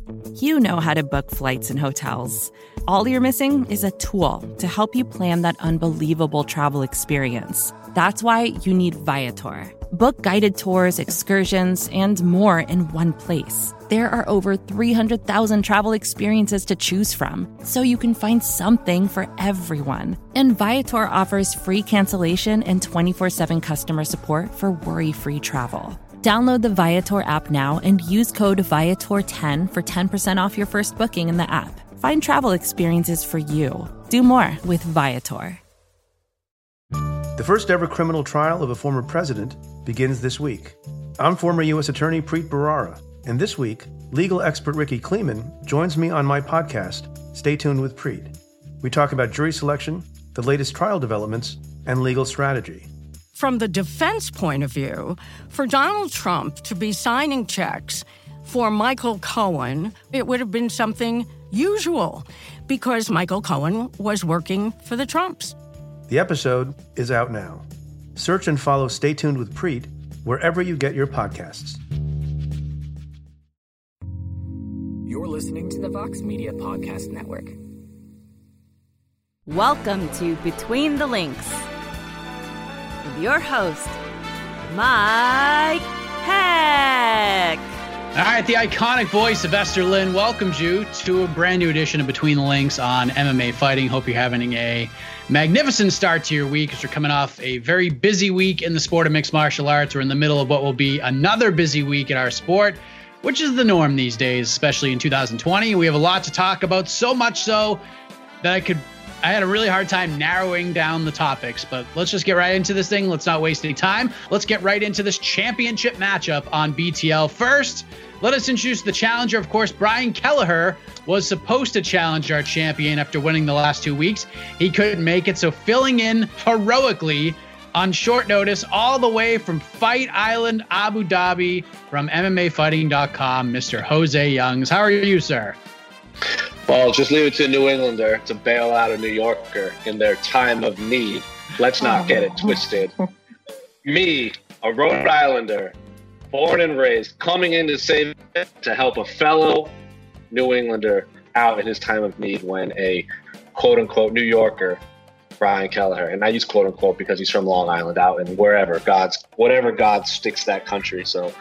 You know how to book flights and hotels. All you're missing is a tool to help you plan that unbelievable travel experience. That's why you need Viator. Book guided tours, excursions, and more in one place. There are over 300,000 travel experiences to choose from, so you can find something for everyone. And Viator offers free cancellation and 24/7 customer support for worry-free travel. Download the Viator app now and use code Viator10 for 10% off your first booking in the app. Find travel experiences for you. Do more with Viator. The first ever criminal trial of a former president begins this week. I'm former U.S. Attorney Preet Bharara, and this week, legal expert Ricky Kleeman joins me on my podcast, Stay Tuned with Preet. We talk about jury selection, the latest trial developments, and legal strategy. From the defense point of view, for Donald Trump to be signing checks for Michael Cohen, it would have been something usual because Michael Cohen was working for the Trumps. The episode is out now. Search and follow Stay Tuned with Preet wherever you get your podcasts. You're listening to the Vox Media Podcast Network. Welcome to Between the Links with your host, Mike Heck. All right, the iconic voice of Esther Lynn welcomes you to a brand new edition of Between the Links on MMA fighting. Hope you're having a magnificent start to your week as we're coming off a very busy week in the sport of mixed martial arts. We're in the middle of what will be another busy week in our sport, which is the norm these days, especially in 2020. We have a lot to talk about, so much so that I had a really hard time narrowing down the topics, but let's just get right into this thing. Let's not waste any time. Let's get right into this championship matchup on BTL. First, let us introduce the challenger. Of course, Brian Kelleher was supposed to challenge our champion after winning the last 2 weeks. He couldn't make it, so filling in heroically on short notice all the way from Fight Island, Abu Dhabi, from MMAfighting.com, Mr. Jose Youngs. How are you, sir? Well, just leave it to a New Englander to bail out a New Yorker in their time of need. Let's not get it twisted. Me, a Rhode Islander, born and raised, coming in to help a fellow New Englander out in his time of need when a quote-unquote New Yorker, Brian Kelleher, and I use quote-unquote because he's from Long Island, out in whatever God sticks that country. So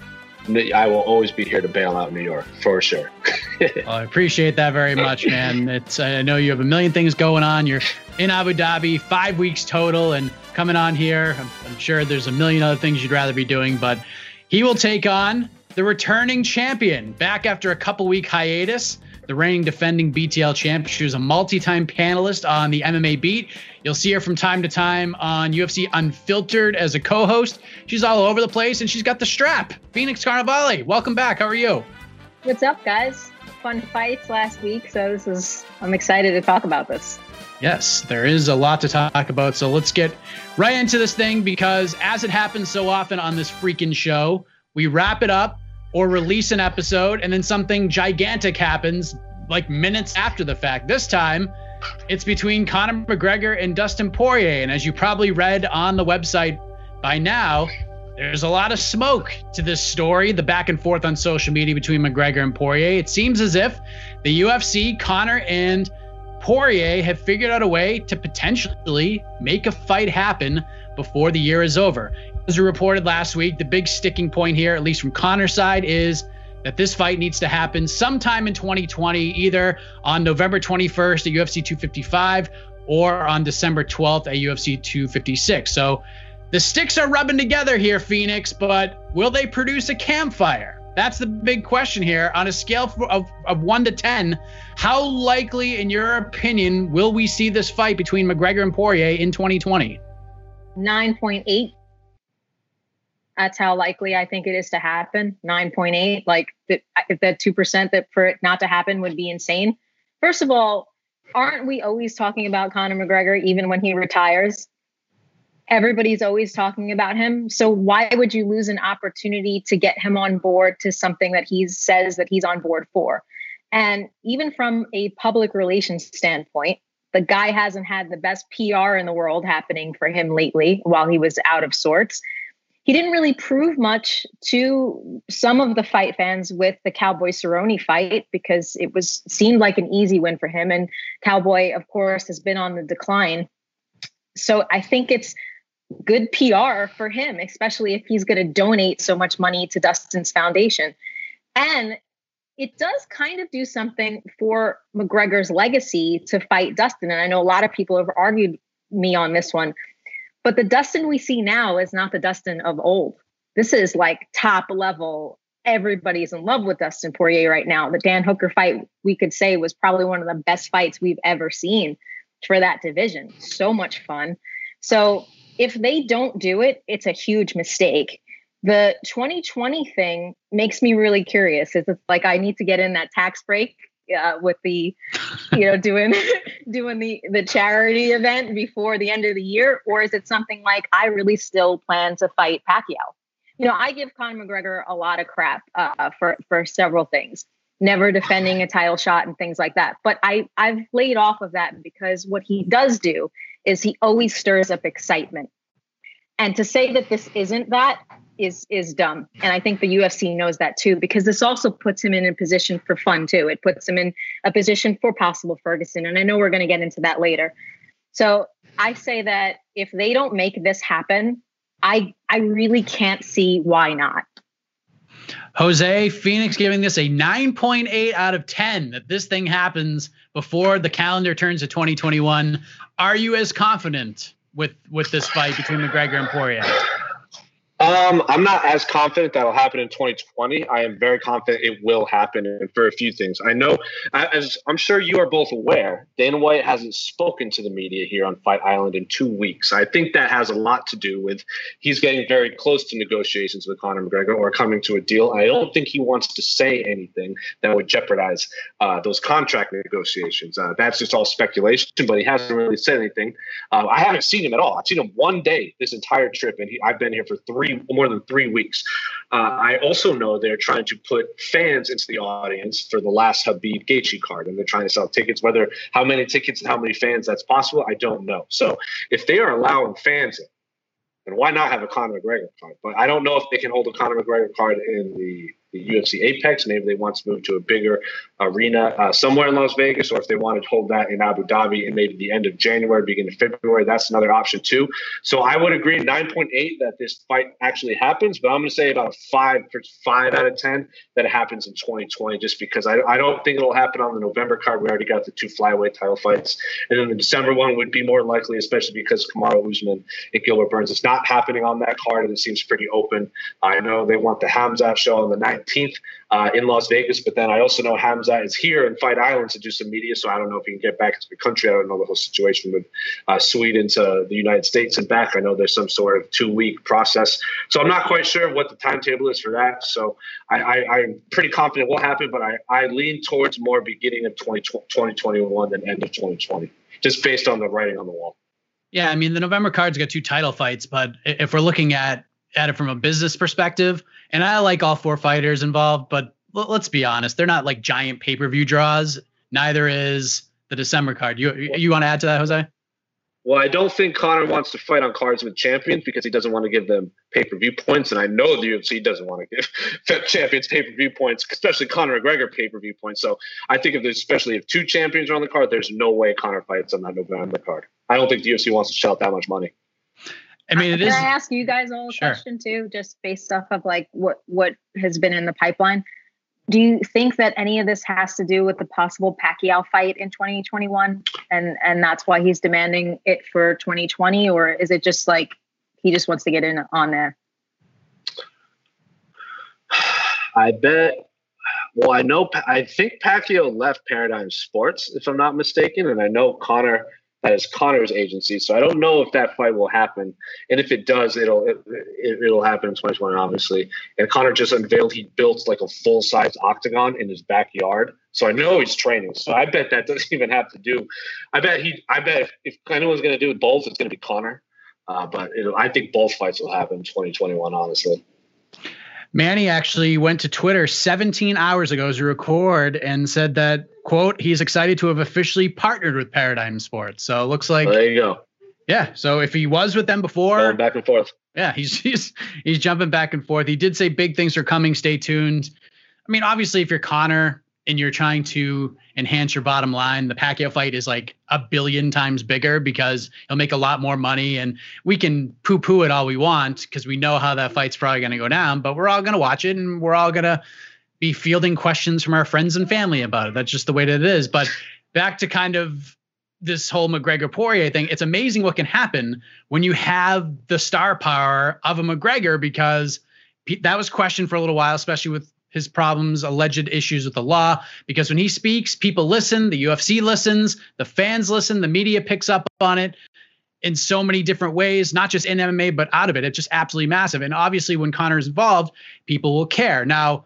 I will always be here to bail out New York, for sure. Well, I appreciate that very much, man. I know you have a million things going on. You're in Abu Dhabi, 5 weeks total, and coming on here. I'm sure there's a million other things you'd rather be doing, but he will take on the returning champion back after a couple-week hiatus, the reigning defending BTL champ. She was a multi-time panelist on the MMA Beat. You'll see her from time to time on UFC Unfiltered as a co-host. She's all over the place, and she's got the strap. Phoenix Carnivale, welcome back. How are you? What's up, guys? Fun fights last week, so I'm excited to talk about this. Yes, there is a lot to talk about, so let's get right into this thing, because as it happens so often on this freaking show, we wrap it up or release an episode, and then something gigantic happens like minutes after the fact. This time, it's between Conor McGregor and Dustin Poirier, and as you probably read on the website by now, there's a lot of smoke to this story, the back and forth on social media between McGregor and Poirier. It seems as if the UFC, Conor and Poirier have figured out a way to potentially make a fight happen before the year is over. As we reported last week, the big sticking point here, at least from Conor's side, is that this fight needs to happen sometime in 2020, either on November 21st at UFC 255 or on December 12th at UFC 256. So the sticks are rubbing together here, Phoenix, but will they produce a campfire? That's the big question here. On a scale of 1 to 10, how likely, in your opinion, will we see this fight between McGregor and Poirier in 2020? 9.8. That's how likely I think it is to happen. 9.8. Like, if that 2% that for it not to happen would be insane. First of all, aren't we always talking about Conor McGregor even when he retires? Everybody's always talking about him. So why would you lose an opportunity to get him on board to something that he says that he's on board for? And even from a public relations standpoint, the guy hasn't had the best PR in the world happening for him lately while he was out of sorts. he didn't really prove much to some of the fight fans with the Cowboy Cerrone fight because it seemed like an easy win for him. And Cowboy, of course, has been on the decline. So I think it's good PR for him, especially if he's going to donate so much money to Dustin's foundation. And it does kind of do something for McGregor's legacy to fight Dustin. And I know a lot of people have argued me on this one. But the Dustin we see now is not the Dustin of old. This is like top level. Everybody's in love with Dustin Poirier right now. The Dan Hooker fight, we could say, was probably one of the best fights we've ever seen for that division. So much fun. So if they don't do it, it's a huge mistake. The 2020 thing makes me really curious. It's like I need to get in that tax break with the, doing the charity event before the end of the year? Or is it something like I really still plan to fight Pacquiao? I give Conor McGregor a lot of crap for several things, never defending a title shot and things like that. But I've laid off of that because what he does do is he always stirs up excitement. And to say that this isn't that is dumb. And I think the UFC knows that too, because this also puts him in a position for fun too. It puts him in a position for possible Ferguson. And I know we're going to get into that later. So I say that if they don't make this happen, I really can't see why not. Jose, Phoenix giving this a 9.8 out of 10 that this thing happens before the calendar turns to 2021. Are you as confident with this fight between McGregor and Poirier? I'm not as confident that'll happen in 2020. I am very confident it will happen, and for a few things. I know, as I'm sure you are both aware, Dana White hasn't spoken to the media here on Fight Island in 2 weeks. I think that has a lot to do with he's getting very close to negotiations with Conor McGregor or coming to a deal. I don't think he wants to say anything that would jeopardize those contract negotiations. That's just all speculation, but he hasn't really said anything. I haven't seen him at all. I've seen him one day this entire trip, and I've been here for more than 3 weeks. I also know they're trying to put fans into the audience for the last Khabib Gaethje card, and they're trying to sell tickets. How many tickets and how many fans that's possible, I don't know. So if they are allowing fans in, then why not have a Conor McGregor card? But I don't know if they can hold a Conor McGregor card in the UFC Apex. Maybe they want to move to a bigger arena somewhere in Las Vegas, or if they wanted to hold that in Abu Dhabi in maybe the end of January, beginning of February, that's another option too. So I would agree 9.8 that this fight actually happens, but I'm going to say about a 5 out of 10 that it happens in 2020, just because I don't think it'll happen on the November card. We already got the 2 flyweight title fights, and then the December one would be more likely, especially because Kamaru Usman and Gilbert Burns. It's not happening on that card, and it seems pretty open. I know they want the Hamzat show on the 19th in Las Vegas, but then I also know Hamzat is here in Fight Island to do some media, so I don't know if he can get back into the country. I don't know the whole situation with Sweden to the United States and back. I know there's some sort of 2-week process, so I'm not quite sure what the timetable is for that. So I'm pretty confident it will happen, but I lean towards more beginning of 2021 than end of 2020, just based on the writing on the wall. Yeah, I mean, the November card's got 2 title fights, but if we're looking at it from a business perspective, and I like all 4 fighters involved, but let's be honest, they're not like giant pay-per-view draws. Neither is the December card. You want to add to that, Jose? Well, I don't think Conor wants to fight on cards with champions because he doesn't want to give them pay-per-view points. And I know the UFC doesn't want to give champions pay-per-view points, especially Conor McGregor pay-per-view points. So I think especially if 2 champions are on the card, there's no way Conor fights on that November card. I don't think the UFC wants to shell out that much money. I mean, Can I ask you guys all a question too, just based off of like what has been in the pipeline? Do you think that any of this has to do with the possible Pacquiao fight in 2021, and that's why he's demanding it for 2020, or is it just like he just wants to get in on there? I bet. Well, I think Pacquiao left Paradigm Sports, if I'm not mistaken, and I know Conor. That is Conor's agency, so I don't know if that fight will happen. And if it does, it'll happen in 2020, obviously. And Conor just unveiled he built like a full-size octagon in his backyard, so I know he's training. So I bet that doesn't even have to do. I bet if anyone's going to do both, it's going to be Conor. But I think both fights will happen in 2021, honestly. Manny actually went to Twitter 17 hours ago to record and said that, quote, he's excited to have officially partnered with Paradigm Sports. So it looks like, well, there you go. Yeah. So if he was with them before, going back and forth. Yeah, he's jumping back and forth. He did say big things are coming. Stay tuned. I mean, obviously, if you're Conor and you're trying to enhance your bottom line, the Pacquiao fight is like 1 billion times bigger because he'll make a lot more money. And we can poo-poo it all we want because we know how that fight's probably going to go down. But we're all going to watch it, and we're all going to be fielding questions from our friends and family about it. That's just the way that it is. But back to kind of this whole McGregor-Poirier thing, it's amazing what can happen when you have the star power of a McGregor, because that was questioned for a little while, especially with his problems, alleged issues with the law, because when he speaks, people listen, the UFC listens, the fans listen, the media picks up on it in so many different ways, not just in MMA, but out of it. It's just absolutely massive. And obviously when Conor is involved, people will care. Now,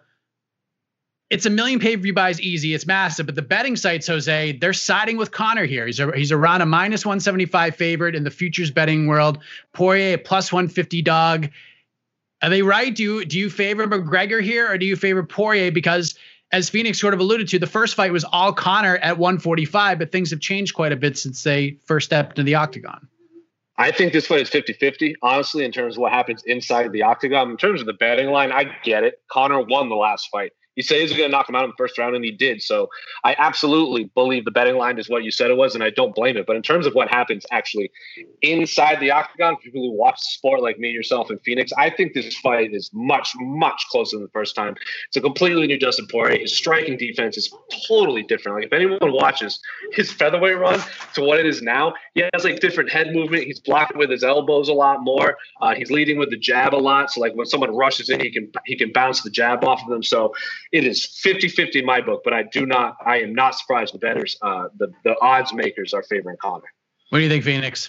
it's 1 million pay-per-view buys easy. It's massive. But the betting sites, Jose, they're siding with Conor here. He's around a minus 175 favorite in the futures betting world. Poirier, a plus 150 dog. Are they right? Do you favor McGregor here, or do you favor Poirier? Because as Phoenix sort of alluded to, the first fight was all Conor at 145, but things have changed quite a bit since they first stepped into the octagon. I think this fight is 50-50, honestly, in terms of what happens inside the octagon. In terms of the betting line, I get it. Conor won the last fight. He said he was going to knock him out in the first round, and he did. So I absolutely believe the betting line is what you said it was, and I don't blame it. But in terms of what happens actually inside the octagon, for people who watch the sport like me, yourself, and Phoenix, I think this fight is much, much closer than the first time. It's a completely new Dustin Poirier. His striking defense is totally different. Like, if anyone watches his featherweight run to what it is now, he has like different head movement. He's blocking with his elbows a lot more. He's leading with the jab a lot. So like when someone rushes in, he can bounce the jab off of them. So it is 50-50 in my book, but I am not surprised the bettors, the odds makers are favoring Conor. What do you think, Phoenix?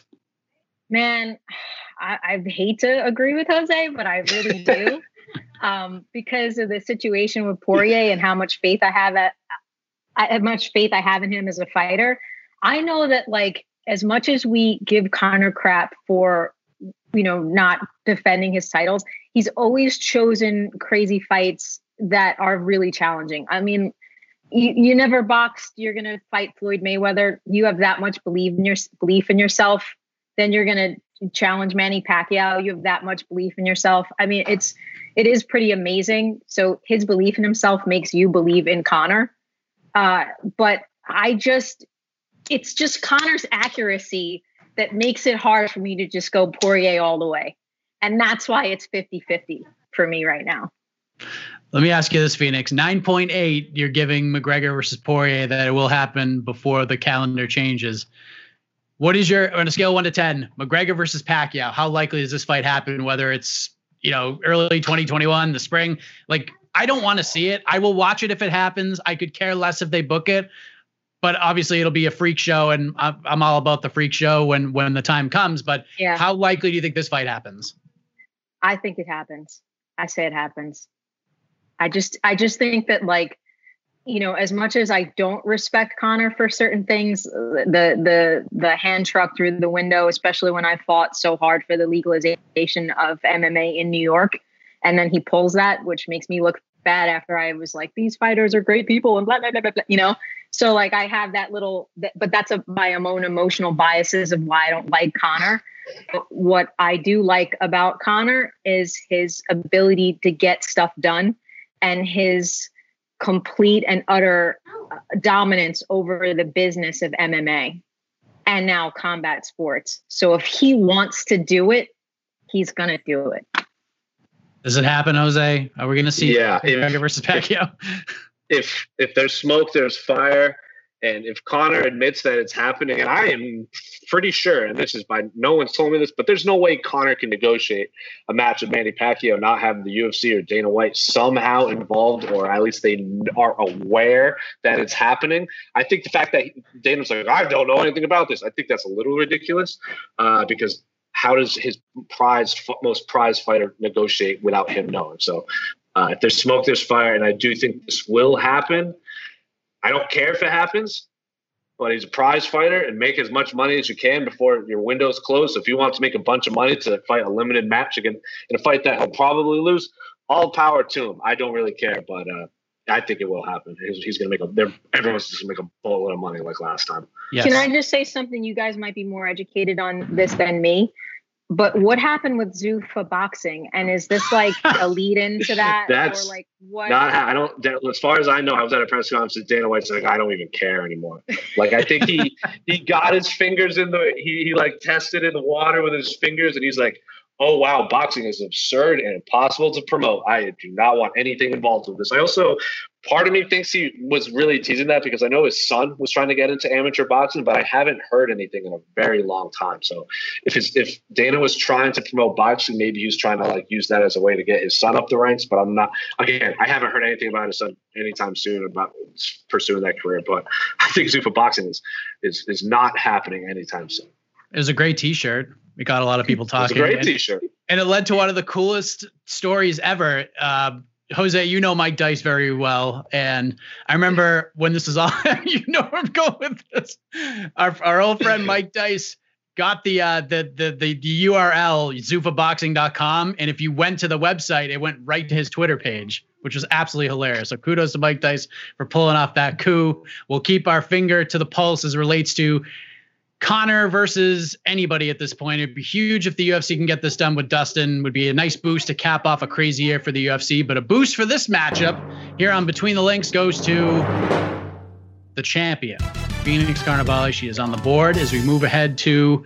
Man, I hate to agree with Jose, but I really do. Because of the situation with Poirier and how much faith I have in him as a fighter. I know that, like, as much as we give Conor crap for, not defending his titles, he's always chosen crazy fights that are really challenging. I mean, you never boxed, you're going to fight Floyd Mayweather. You have that much belief in yourself. Then you're going to challenge Manny Pacquiao. You have that much belief in yourself. I mean, it is pretty amazing. So his belief in himself makes you believe in Conor. But it's just Conor's accuracy that makes it hard for me to just go Poirier all the way. And that's why it's 50-50 for me right now. Let me ask you this, Phoenix. 9.8, you're giving McGregor versus Poirier that it will happen before the calendar changes. What is on a scale of 1 to 10, McGregor versus Pacquiao? How likely does this fight happen? Whether it's, early 2021, the spring, like, I don't want to see it. I will watch it if it happens. I could care less if they book it, but obviously it'll be a freak show, and I'm all about the freak show when the time comes. But yeah. How likely do you think this fight happens? I think it happens. I say it happens. I just think that, like, as much as I don't respect Conor for certain things, the hand truck through the window, especially when I fought so hard for the legalization of MMA in New York, and then he pulls that, which makes me look bad after I was like, these fighters are great people and blah, blah, blah, blah, blah, So like I have that but that's my own emotional biases of why I don't like Conor. But what I do like about Conor is his ability to get stuff done and his complete and utter dominance over the business of MMA and now combat sports. So if he wants to do it, he's going to do it. Does it happen, Jose? Are we going to see McGregor versus Pacquiao? If there's smoke, there's fire. And if Conor admits that it's happening, and I am pretty sure, and this is no one's told me this, but there's no way Conor can negotiate a match with Manny Pacquiao not having the UFC or Dana White somehow involved, or at least they are aware that it's happening. I think the fact that Dana's like, I don't know anything about this, I think that's a little ridiculous because how does his most prized fighter negotiate without him knowing? So if there's smoke, there's fire, and I do think this will happen. I don't care if it happens, but he's a prize fighter, and make as much money as you can before your window's closed. So if you want to make a bunch of money to fight a limited match again in a fight that he'll probably lose, all power to him. I don't really care, but I think it will happen. He's going to everyone's just going to make a boatload of money like last time. Yes. Can I just say something? You guys might be more educated on this than me. But what happened with Zuffa boxing? And is this like a lead into that? That's or like what? I don't, as far as I know, I was at a press conference and Dana White's like, I don't even care anymore. Like, I think he got his fingers in he like tested in the water with his fingers and he's like, oh, wow, boxing is absurd and impossible to promote. I do not want anything involved with this. Part of me thinks he was really teasing that because I know his son was trying to get into amateur boxing, but I haven't heard anything in a very long time. So if Dana was trying to promote boxing, maybe he was trying to like use that as a way to get his son up the ranks. But I'm not. Again, I haven't heard anything about his son anytime soon about pursuing that career. But I think Zuffa boxing is not happening anytime soon. It was a great T-shirt. We got a lot of people talking. It's a great T-shirt. And it led to one of the coolest stories ever. Jose, you know Mike Dice very well. And I remember when this is all, you know where I'm going with this. Our old friend Mike Dice got the URL, zuffaboxing.com. And if you went to the website, it went right to his Twitter page, which was absolutely hilarious. So kudos to Mike Dice for pulling off that coup. We'll keep our finger to the pulse as it relates to Conor versus anybody at this point. It'd be huge if the UFC can get this done with Dustin. Would be a nice boost to cap off a crazy year for the UFC. But a boost for this matchup here on Between the Links goes to the champion, Phoenix Carnivale. She is on the board as we move ahead to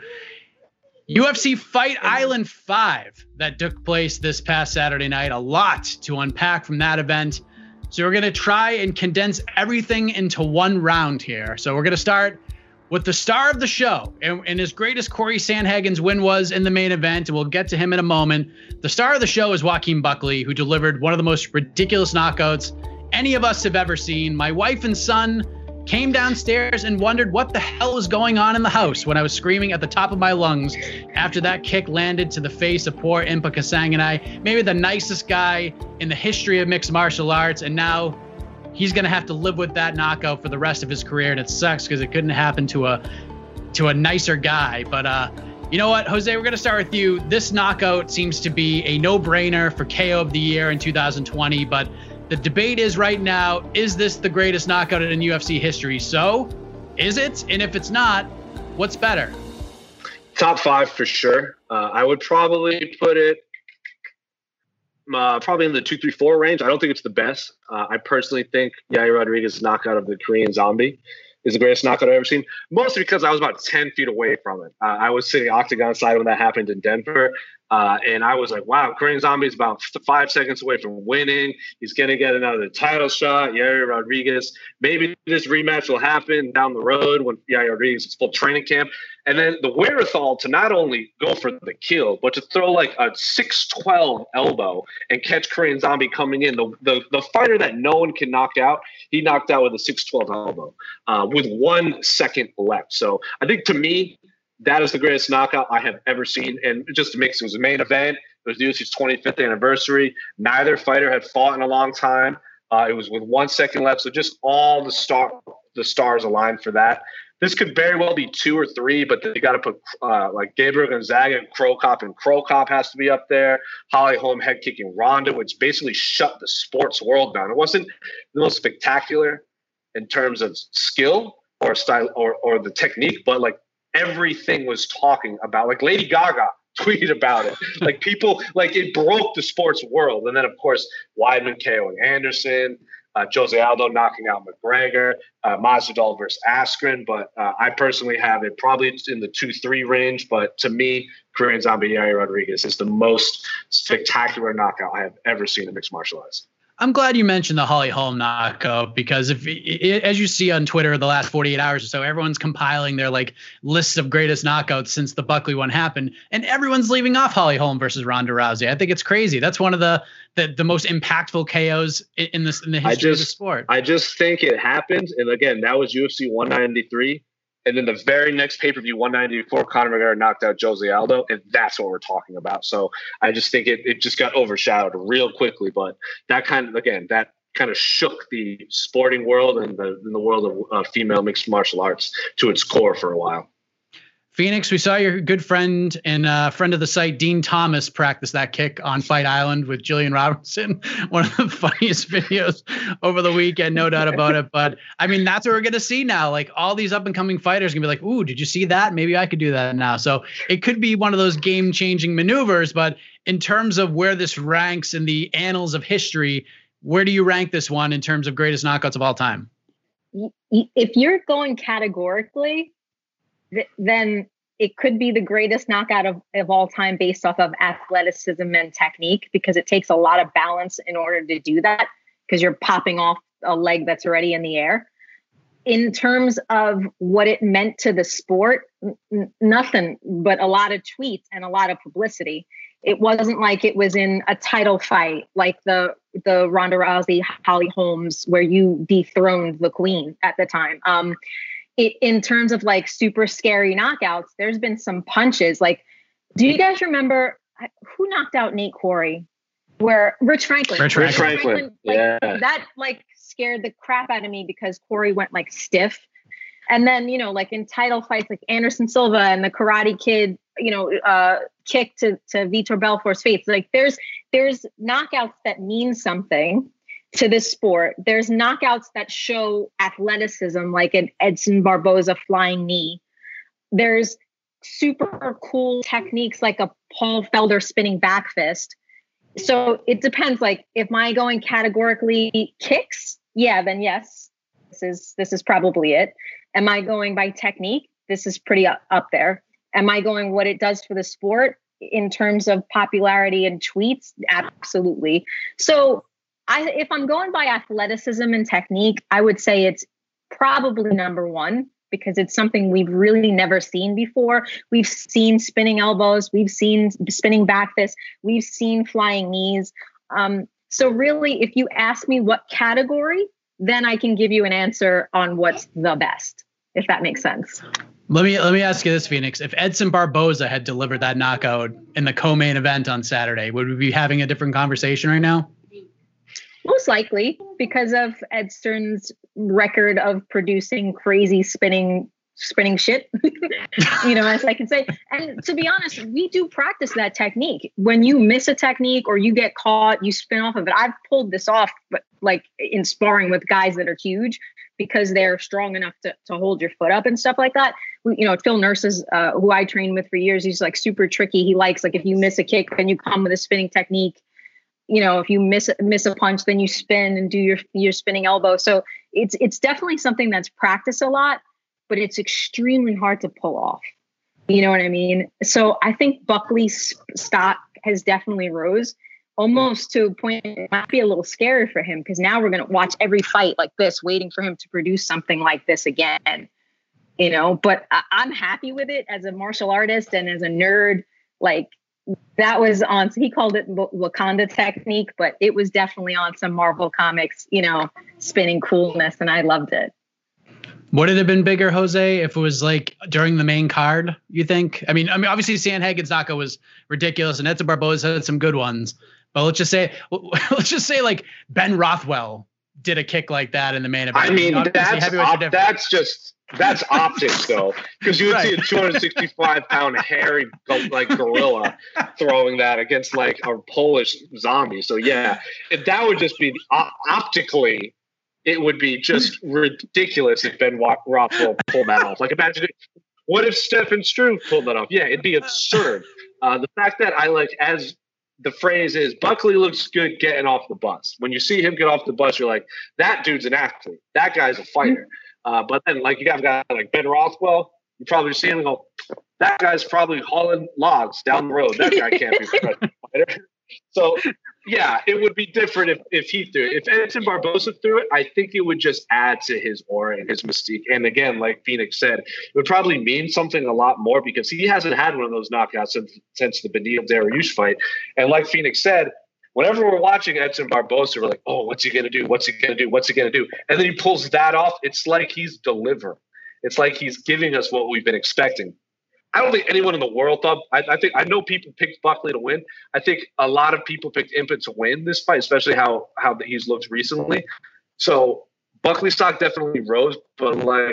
UFC Fight Island 5 that took place this past Saturday night. A lot to unpack from that event. So we're going to try and condense everything into one round here. So we're going to start with the star of the show, and as great as Corey Sandhagen's win was in the main event, and we'll get to him in a moment, the star of the show is Joaquin Buckley, who delivered one of the most ridiculous knockouts any of us have ever seen. My wife and son came downstairs and wondered what the hell was going on in the house when I was screaming at the top of my lungs after that kick landed to the face of poor Impa Kasanganay, maybe the nicest guy in the history of mixed martial arts, and now he's going to have to live with that knockout for the rest of his career, and it sucks because it couldn't happen to a nicer guy. But you know what, Jose, we're going to start with you. This knockout seems to be a no-brainer for KO of the year in 2020, but the debate is right now, is this the greatest knockout in UFC history? So, is it? And if it's not, what's better? Top 5 for sure. I would probably put it probably in the 2, 3, 4 range. I don't think it's the best. I personally think Yair Rodriguez's knockout of the Korean Zombie is the greatest knockout I've ever seen, mostly because I was about 10 feet away from it. I was sitting octagon side when that happened in Denver. And I was like, wow, Korean Zombie is about 5 seconds away from winning. He's going to get another title shot. Yair Rodriguez, maybe this rematch will happen down the road when Yair Rodriguez is full training camp. And then the wherewithal to not only go for the kill, but to throw like a 6'12" elbow and catch Korean Zombie coming in. The fighter that no one can knock out, he knocked out with a 6'12" elbow with 1 second left. So I think to me, that is the greatest knockout I have ever seen. And just to mix, it was a main event. It was the UFC's 25th anniversary. Neither fighter had fought in a long time. It was with 1 second left. So just all the stars aligned for that. This could very well be 2 or 3, but you got to put like Gabriel Gonzaga and Cro Cop has to be up there. Holly Holm head kicking Ronda, which basically shut the sports world down. It wasn't the most spectacular in terms of skill or style or the technique, but like everything was talking about. Like Lady Gaga tweeted about it. Like people, like it broke the sports world. And then of course Weidman KOing Anderson. Jose Aldo knocking out McGregor, Masvidal versus Askren. But I personally have it probably in the 2-3 range. But to me, Korean Zombie Yair Rodriguez is the most spectacular knockout I have ever seen in mixed martial arts. I'm glad you mentioned the Holly Holm knockout because as you see on Twitter the last 48 hours or so, everyone's compiling their like lists of greatest knockouts since the Buckley one happened, and everyone's leaving off Holly Holm versus Ronda Rousey. I think it's crazy. That's one of the most impactful KOs in the history of the sport. I just think it happened, and again, that was UFC 193. And then the very next pay-per-view, 194, Conor McGregor knocked out Jose Aldo, and that's what we're talking about. So I just think it just got overshadowed real quickly. But that kind of shook the sporting world and the world of female mixed martial arts to its core for a while. Phoenix, we saw your good friend and friend of the site, Dean Thomas, practice that kick on Fight Island with Jillian Robertson. One of the funniest videos over the weekend, no doubt about it. But I mean, that's what we're going to see now. Like all these up and coming fighters are going to be like, ooh, did you see that? Maybe I could do that now. So it could be one of those game changing maneuvers. But in terms of where this ranks in the annals of history, where do you rank this one in terms of greatest knockouts of all time? If you're going categorically, then it could be the greatest knockout of all time based off of athleticism and technique, because it takes a lot of balance in order to do that, because you're popping off a leg that's already in the air. In terms of what it meant to the sport, nothing but a lot of tweets and a lot of publicity. It wasn't like it was in a title fight like the Ronda Rousey, Holly Holmes, where you dethroned the queen at the time. In terms of like super scary knockouts, there's been some punches. Like, do you guys remember who knocked out Nate Quarry? Where Rich Franklin. Rich Franklin. Like, yeah. That like scared the crap out of me because Quarry went like stiff. And then, you know, like in title fights, like Anderson Silva and the Karate Kid, you know, kick to Vitor Belfort's face. Like there's knockouts that mean something to this sport. There's knockouts that show athleticism, like an Edson Barboza flying knee. There's super cool techniques like a Paul Felder spinning back fist. So it depends. Like, if am I going categorically kicks? Yeah, then yes, this is probably it. Am I going by technique? This is pretty up there. Am I going what it does for the sport in terms of popularity and tweets? Absolutely. So if I'm going by athleticism and technique, I would say it's probably number one, because it's something we've really never seen before. We've seen spinning elbows. We've seen spinning back fists. We've seen flying knees. So really, if you ask me what category, then I can give you an answer on what's the best, if that makes sense. Let me ask you this, Phoenix. If Edson Barboza had delivered that knockout in the co-main event on Saturday, would we be having a different conversation right now? Most likely, because of Edson's record of producing crazy spinning shit, you know, as I can say. And to be honest, we do practice that technique. When you miss a technique or you get caught, you spin off of it. I've pulled this off, but like in sparring with guys that are huge, because they're strong enough to hold your foot up and stuff like that. You know, Phil Nurses, who I trained with for years, he's like super tricky. He likes, like, if you miss a kick, then you come with a spinning technique. You know, if you miss a punch, then you spin and do your spinning elbow. So it's definitely something that's practiced a lot, but it's extremely hard to pull off. You know what I mean? So I think Buckley's stock has definitely rose, almost to a point it might be a little scary for him, because now we're going to watch every fight like this, waiting for him to produce something like this again. You know, but I'm happy with it as a martial artist and as a nerd. Like, that was on, he called it Wakanda technique, but it was definitely on some Marvel Comics, you know, spinning coolness, and I loved it. Would it have been bigger, Jose, if it was like during the main card, you think? I mean, obviously Sandhagen's knockout was ridiculous, and Edson Barboza had some good ones. But let's just say like Ben Rothwell did a kick like that in the main event. I mean, that's optics, though, because you would see a 265-pound hairy like gorilla throwing that against like a Polish zombie. So yeah, that would just be optically, it would be just ridiculous if Ben Rothwell pulled that off. Like, imagine what if Stefan Struve pulled that off? Yeah, it'd be absurd. The fact that I like, as the phrase is, Buckley looks good getting off the bus. When you see him get off the bus, you're like, that dude's an athlete. That guy's a fighter. But then, like, you have a guy like Ben Rothwell, you probably see him and go, that guy's probably hauling logs down the road. That guy can't be a professional fighter. So, yeah, it would be different if he threw it. If Edson Barboza threw it, I think it would just add to his aura and his mystique. And again, like Phoenix said, it would probably mean something a lot more, because he hasn't had one of those knockouts since the Beneil Dariush fight. And like Phoenix said, whenever we're watching Edson Barboza, we're like, oh, what's he going to do? What's he going to do? What's he going to do? And then he pulls that off. It's like he's delivering. It's like he's giving us what we've been expecting. I don't think anyone in the world thought – I know people picked Buckley to win. I think a lot of people picked Impa to win this fight, especially how he's looked recently. So Buckley's stock definitely rose, but like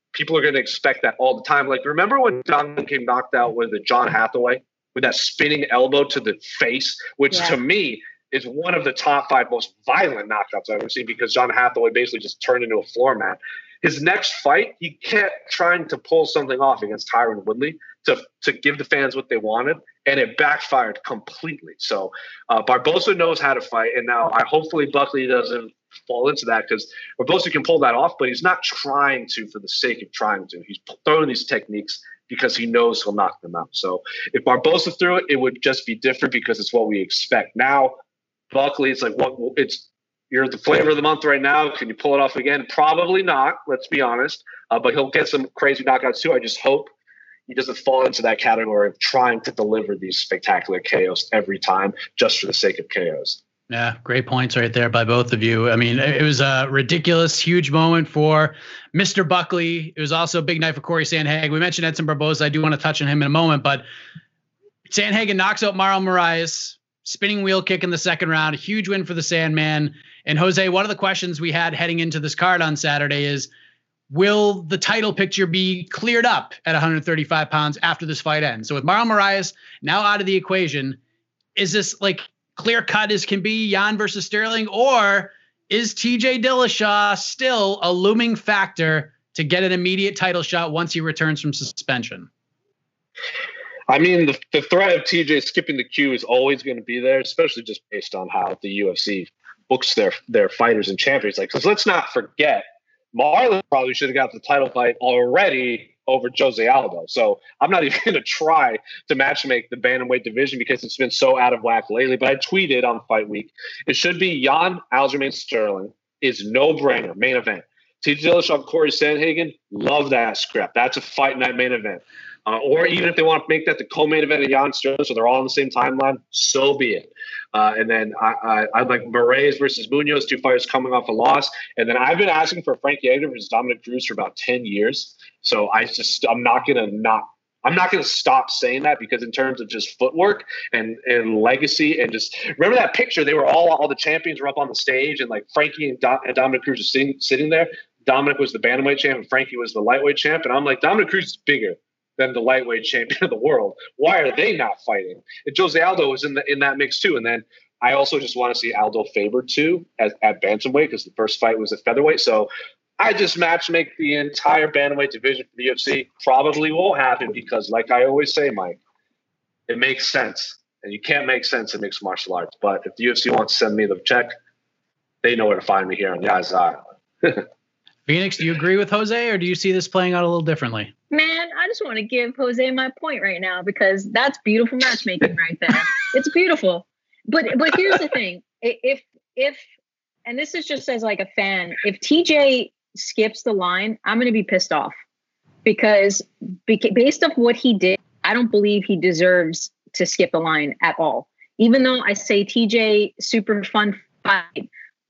people are going to expect that all the time. Like, remember when Dominic came knocked out with the John Hathaway with that spinning elbow to the face, which to me is one of the top 5 most violent knockouts I've ever seen, because John Hathaway basically just turned into a floor mat. His next fight, he kept trying to pull something off against Tyron Woodley to give the fans what they wanted, and it backfired completely. So Barboza knows how to fight, and now hopefully Buckley doesn't fall into that, because Barboza can pull that off, but he's not trying to for the sake of trying to. He's throwing these techniques because he knows he'll knock them out. So if Barboza threw it, it would just be different because it's what we expect. Now, Buckley, it's like, you're the flavor of the month right now. Can you pull it off again? Probably not, let's be honest. But he'll get some crazy knockouts too. I just hope he doesn't fall into that category of trying to deliver these spectacular KOs every time just for the sake of KOs. Yeah, great points right there by both of you. I mean, it was a ridiculous, huge moment for Mr. Buckley. It was also a big night for Corey Sandhagen. We mentioned Edson Barboza. I do want to touch on him in a moment, but Sandhagen knocks out Marlon Moraes, spinning wheel kick in the second round, a huge win for the Sandman. And Jose, one of the questions we had heading into this card on Saturday is, will the title picture be cleared up at 135 pounds after this fight ends? So with Marlon Moraes now out of the equation, is this like clear cut as can be, Jan versus Sterling, or is TJ Dillashaw still a looming factor to get an immediate title shot once he returns from suspension? I mean, the threat of TJ skipping the queue is always going to be there, especially just based on how the UFC books their fighters and champions. Like, because let's not forget, Marlon probably should have got the title fight already over Jose Aldo. So I'm not even going to try to matchmake the bantamweight division because it's been so out of whack lately. But I tweeted on Fight Week, it should be Jan Aljamain Sterling is no-brainer, main event. TJ Dillashaw, Corey Sandhagen, love that script. That's a fight night main event. Or even if they want to make that the co-main event of Jan Sterling, so they're all on the same timeline, so be it. And then I'd like Moraes versus Munoz, 2 fighters coming off a loss. And then I've been asking for Frankie Edgar versus Dominic Cruz for about 10 years. So I'm not going to stop saying that, because in terms of just footwork and legacy, and just remember that picture, they were all the champions were up on the stage, and like Frankie and Dominic Cruz are sitting there. Dominic was the bantamweight champ and Frankie was the lightweight champ. And I'm like, Dominic Cruz is bigger than the lightweight champion of the world. Why are they not fighting? And Jose Aldo was in that mix too. And then I also just want to see Aldo favored too at bantamweight, because the first fight was at featherweight. So I just matchmake the entire bantamweight division for the UFC. Probably won't happen because, like I always say, Mike, it makes sense. And you can't make sense in mixed martial arts. But if the UFC wants to send me the check, they know where to find me here on Yas Island. Phoenix, do you agree with Jose, or do you see this playing out a little differently? Man, I just want to give Jose my point right now, because that's beautiful matchmaking right there. It's beautiful. But here's the thing. If and this is just as like a fan, if TJ skips the line, I'm going to be pissed off, because based off what he did, I don't believe he deserves to skip the line at all. Even though I say TJ, super fun fight,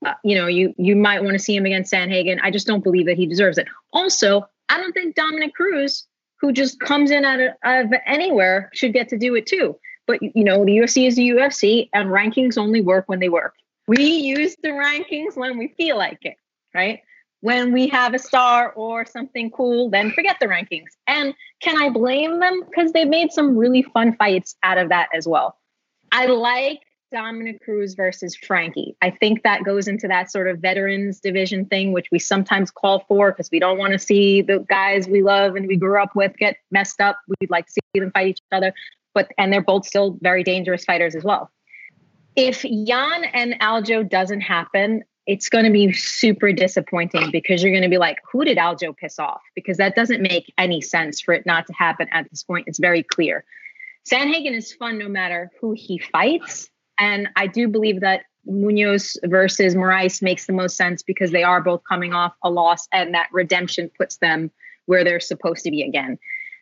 you might want to see him against Sandhagen. I just don't believe that he deserves it. Also, I don't think Dominic Cruz, who just comes in out of anywhere, should get to do it too. But, the UFC is the UFC, and rankings only work when they work. We use the rankings when we feel like it, right? When we have a star or something cool, then forget the rankings. And can I blame them? Because they made some really fun fights out of that as well. I like Dominic Cruz versus Frankie. I think that goes into that sort of veterans division thing, which we sometimes call for because we don't want to see the guys we love and we grew up with get messed up. We'd like to see them fight each other, and they're both still very dangerous fighters as well. If Jan and Aljo doesn't happen, it's going to be super disappointing, because you're going to be like, who did Aljo piss off? Because that doesn't make any sense for it not to happen at this point. It's very clear. Sandhagen is fun no matter who he fights. And I do believe that Munoz versus Moraes makes the most sense, because they are both coming off a loss, and that redemption puts them where they're supposed to be again.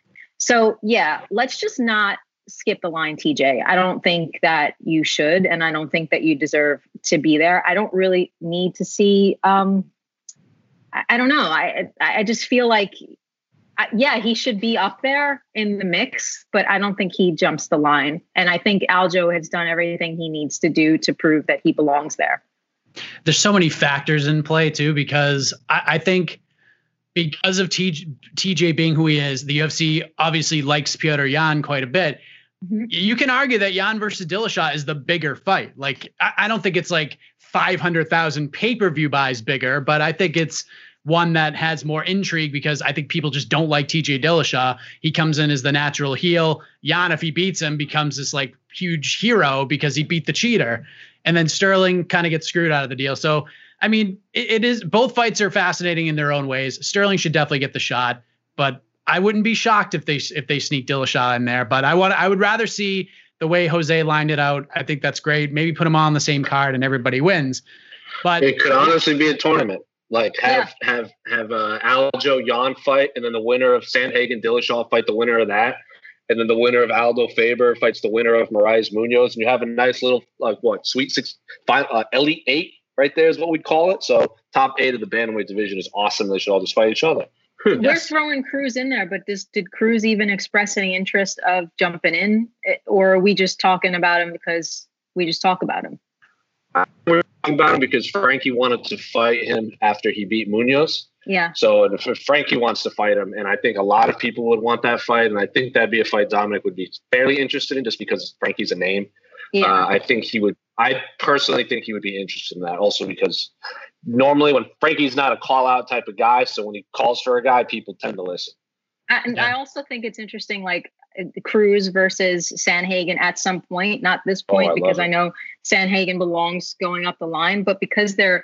So yeah, let's just not skip the line, TJ. I don't think that you should, and I don't think that you deserve to be there. I don't really need to see, I don't know. I just feel like, he should be up there in the mix, but I don't think he jumps the line. And I think Aljo has done everything he needs to do to prove that he belongs there. There's so many factors in play too, because I think because of TJ being who he is, the UFC obviously likes Petr Yan quite a bit. Mm-hmm. You can argue that Yan versus Dillashaw is the bigger fight. Like, I don't think it's like 500,000 pay-per-view buys bigger, but I think it's one that has more intrigue because I think people just don't like TJ Dillashaw. He comes in as the natural heel. Yan, if he beats him, becomes this like huge hero because he beat the cheater. And then Sterling kind of gets screwed out of the deal. So, I mean, it is, both fights are fascinating in their own ways. Sterling should definitely get the shot, but I wouldn't be shocked if they sneak Dillashaw in there. But I would rather see the way Jose lined it out. I think that's great. Maybe put them all on the same card and everybody wins. But it could honestly be a tournament. Like have Aljo Yan fight, and then the winner of Sandhagen Dillashaw fight the winner of that, and then the winner of Aldo Faber fights the winner of Moraes Munoz, and you have a nice little Sweet Six, Elite Eight right there is what we'd call it. So top 8 of the bantamweight division is awesome. They should all just fight each other. We're throwing Cruz in there, but did Cruz even express any interest of jumping in, or are we just talking about him because we just talk about him? We're talking about him because Frankie wanted to fight him after he beat Munoz. Yeah. So if Frankie wants to fight him, and I think a lot of people would want that fight, and I think that'd be a fight Dominic would be fairly interested in just because Frankie's a name. Yeah. I personally think he would be interested in that also because normally when Frankie's not a call out type of guy, so when he calls for a guy, people tend to listen. I also think it's interesting, like Cruz versus Sandhagen at some point, not this point because I know Sandhagen belongs going up the line, but because they're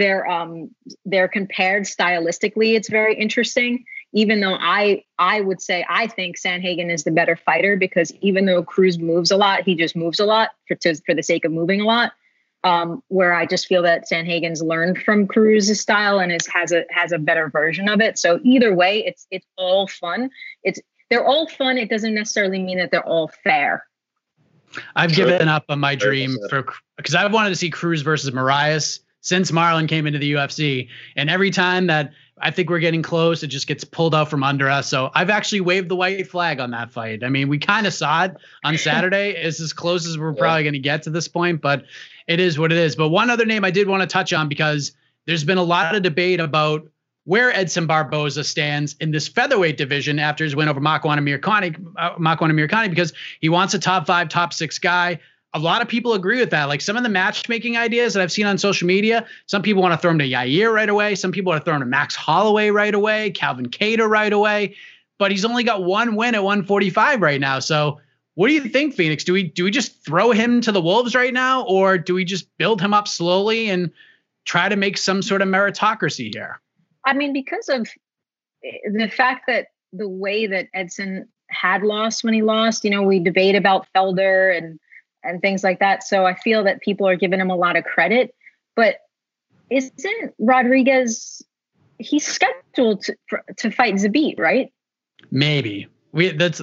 compared stylistically, it's very interesting. Even though I would say I think Sandhagen is the better fighter because even though Cruz moves a lot, he just moves a lot for the sake of moving a lot. Where I just feel that Sandhagen's learned from Cruz's style and has a better version of it. So either way, it's all fun. They're all fun. It doesn't necessarily mean that they're all fair. I've given up on my dream because I've wanted to see Cruz versus Moraes since Marlon came into the UFC, and every time that I think we're getting close, it just gets pulled out from under us. So I've actually waved the white flag on that fight. I mean, we kind of saw it on Saturday. It's as close as we're probably going to get to this point, but it is what it is. But one other name I did want to touch on because there's been a lot of debate about where Edson Barboza stands in this featherweight division after his win over Makwan Amirkhani because he wants a top 5, top 6 guy. A lot of people agree with that. Like some of the matchmaking ideas that I've seen on social media, some people want to throw him to Yair right away. Some people want to throw him to Max Holloway right away, Calvin Kattar right away. But he's only got one win at 145 right now. So what do you think, Phoenix? Do we just throw him to the wolves right now, or do we just build him up slowly and try to make some sort of meritocracy here? I mean, because of the fact that the way that Edson had lost when he lost, we debate about Felder and things like that. So I feel that people are giving him a lot of credit, but isn't Rodriguez, he's scheduled to fight Zabit, right? Maybe it's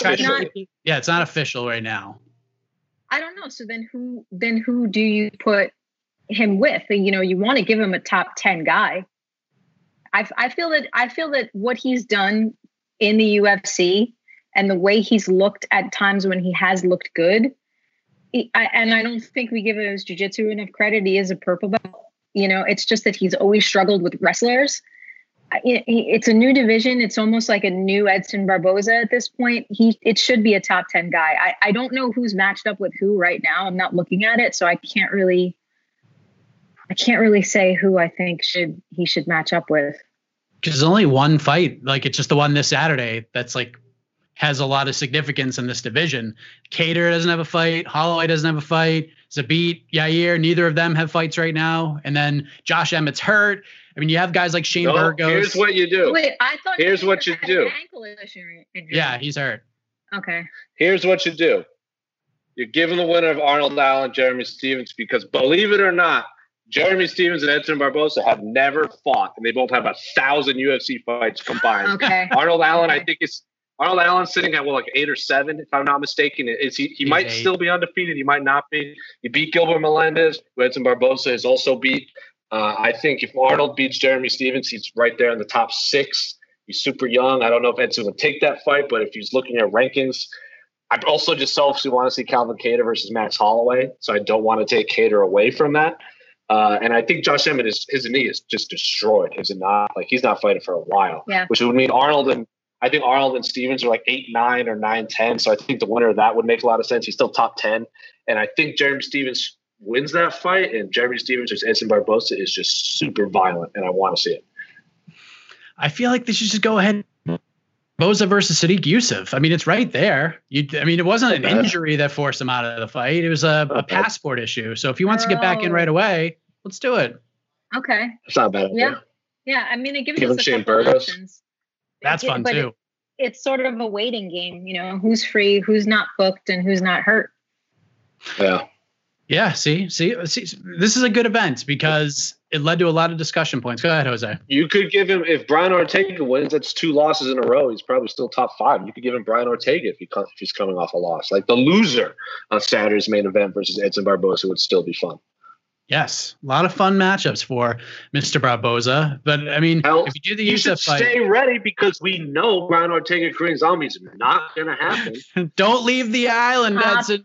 not official right now. I don't know. So then who do you put him with? You want to give him a top 10 guy. I feel that what he's done in the UFC and the way he's looked at times when he has looked good, and I don't think we give his jiu-jitsu enough credit. He is a purple belt. It's just that he's always struggled with wrestlers. It's a new division. It's almost like a new Edson Barboza at this point. It should be a top 10 guy. I don't know who's matched up with who right now. I'm not looking at it, so I can't really say who I think he should match up with. Because there's only one fight. Like it's just the one this Saturday that's like has a lot of significance in this division. Kattar doesn't have a fight. Holloway doesn't have a fight. Zabit, Yair, neither of them have fights right now. And then Josh Emmett's hurt. I mean, you have guys like Shane Burgos. Here's what you do. Wait, I thought here's what you do. Yeah, he's hurt. Okay. Here's what you do. You're giving the winner of Arnold Allen, Jeremy Stevens, because believe it or not, Jeremy Stevens and Edson Barboza have never fought, and they both have 1,000 UFC fights combined. Okay. Arnold Allen, I think Arnold Allen's sitting at 8 or 7, if I'm not mistaken. He might 8. Still be undefeated. He might not be. He beat Gilbert Melendez, who Edson Barboza has also beat. I think if Arnold beats Jeremy Stevens, he's right there in the top 6. He's super young. I don't know if Edson would take that fight, but if he's looking at rankings, I also just selfishly want to see Calvin Kattar versus Max Holloway, so I don't want to take Kattar away from that. And I think Josh Emmett his knee is just destroyed. Is it not? Like he's not fighting for a while. Yeah. Which would mean Arnold and Stevens are like 8-9 or 9-10. So I think the winner of that would make a lot of sense. He's still top 10. And I think Jeremy Stevens wins that fight. And Jeremy Stevens versus Edson Barboza is just super violent. And I want to see it. I feel like they should just go ahead. Barboza versus Sadiq Youssef. I mean, it's right there. It wasn't an injury that forced him out of the fight. It was a passport issue. So if he wants to get back in right away, let's do it. Okay. It's not bad. Yeah. I mean, it gives Give us him a Shane couple Burgos. options. That's fun too. It's sort of a waiting game, who's free, who's not booked, and who's not hurt. Yeah. Yeah. See, this is a good event because it led to a lot of discussion points. Go ahead, Jose. You could give him, if Brian Ortega wins, that's 2 losses in a row. He's probably still top 5. You could give him Brian Ortega if he's coming off a loss. Like the loser on Saturday's main event versus Edson Barboza would still be fun. Yes, a lot of fun matchups for Mr. Barboza. But I mean, if you do the Youssef fight, stay ready because we know Brian Ortega Korean Zombie is not going to happen. Don't leave the island. Don't For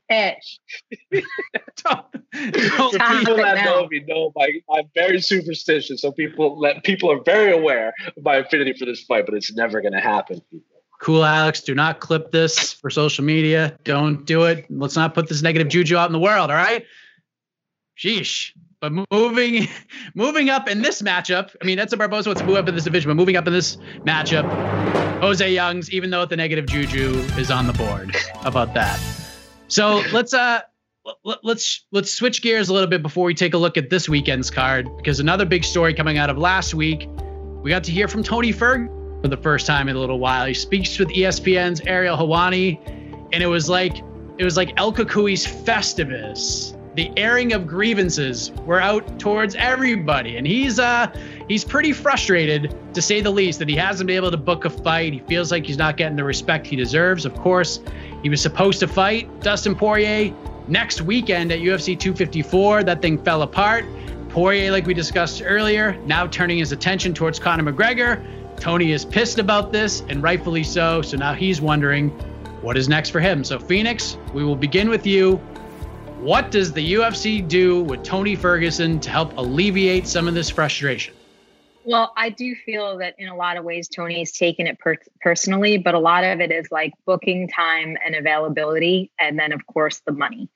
people that know me, I'm very superstitious. So people are very aware of my affinity for this fight, but it's never going to happen. Cool, Alex. Do not clip this for social media. Don't do it. Let's not put this negative juju out in the world. All right. Sheesh. But moving up in this matchup, I mean, Edson Barboza wants to move up in this division, but moving up in this matchup, Jose Youngs, even though the negative juju is on the board. How about that? So let's switch gears a little bit before we take a look at this weekend's card, because another big story coming out of last week, we got to hear from Tony Ferguson for the first time in a little while. He speaks with ESPN's Ariel Helwani, and it was like El Cucui's Festivus. The airing of grievances were out towards everybody. And he's pretty frustrated, to say the least, that he hasn't been able to book a fight. He feels like he's not getting the respect he deserves. Of course, he was supposed to fight Dustin Poirier next weekend at UFC 254. That thing fell apart. Poirier, like we discussed earlier, now turning his attention towards Conor McGregor. Tony is pissed about this, and rightfully so. So now he's wondering what is next for him. So Phoenix, we will begin with you. What does the UFC do with Tony Ferguson to help alleviate some of this frustration? Well, I do feel that in a lot of ways, Tony's taken it personally, but a lot of it is like booking time and availability. And then, of course, the money.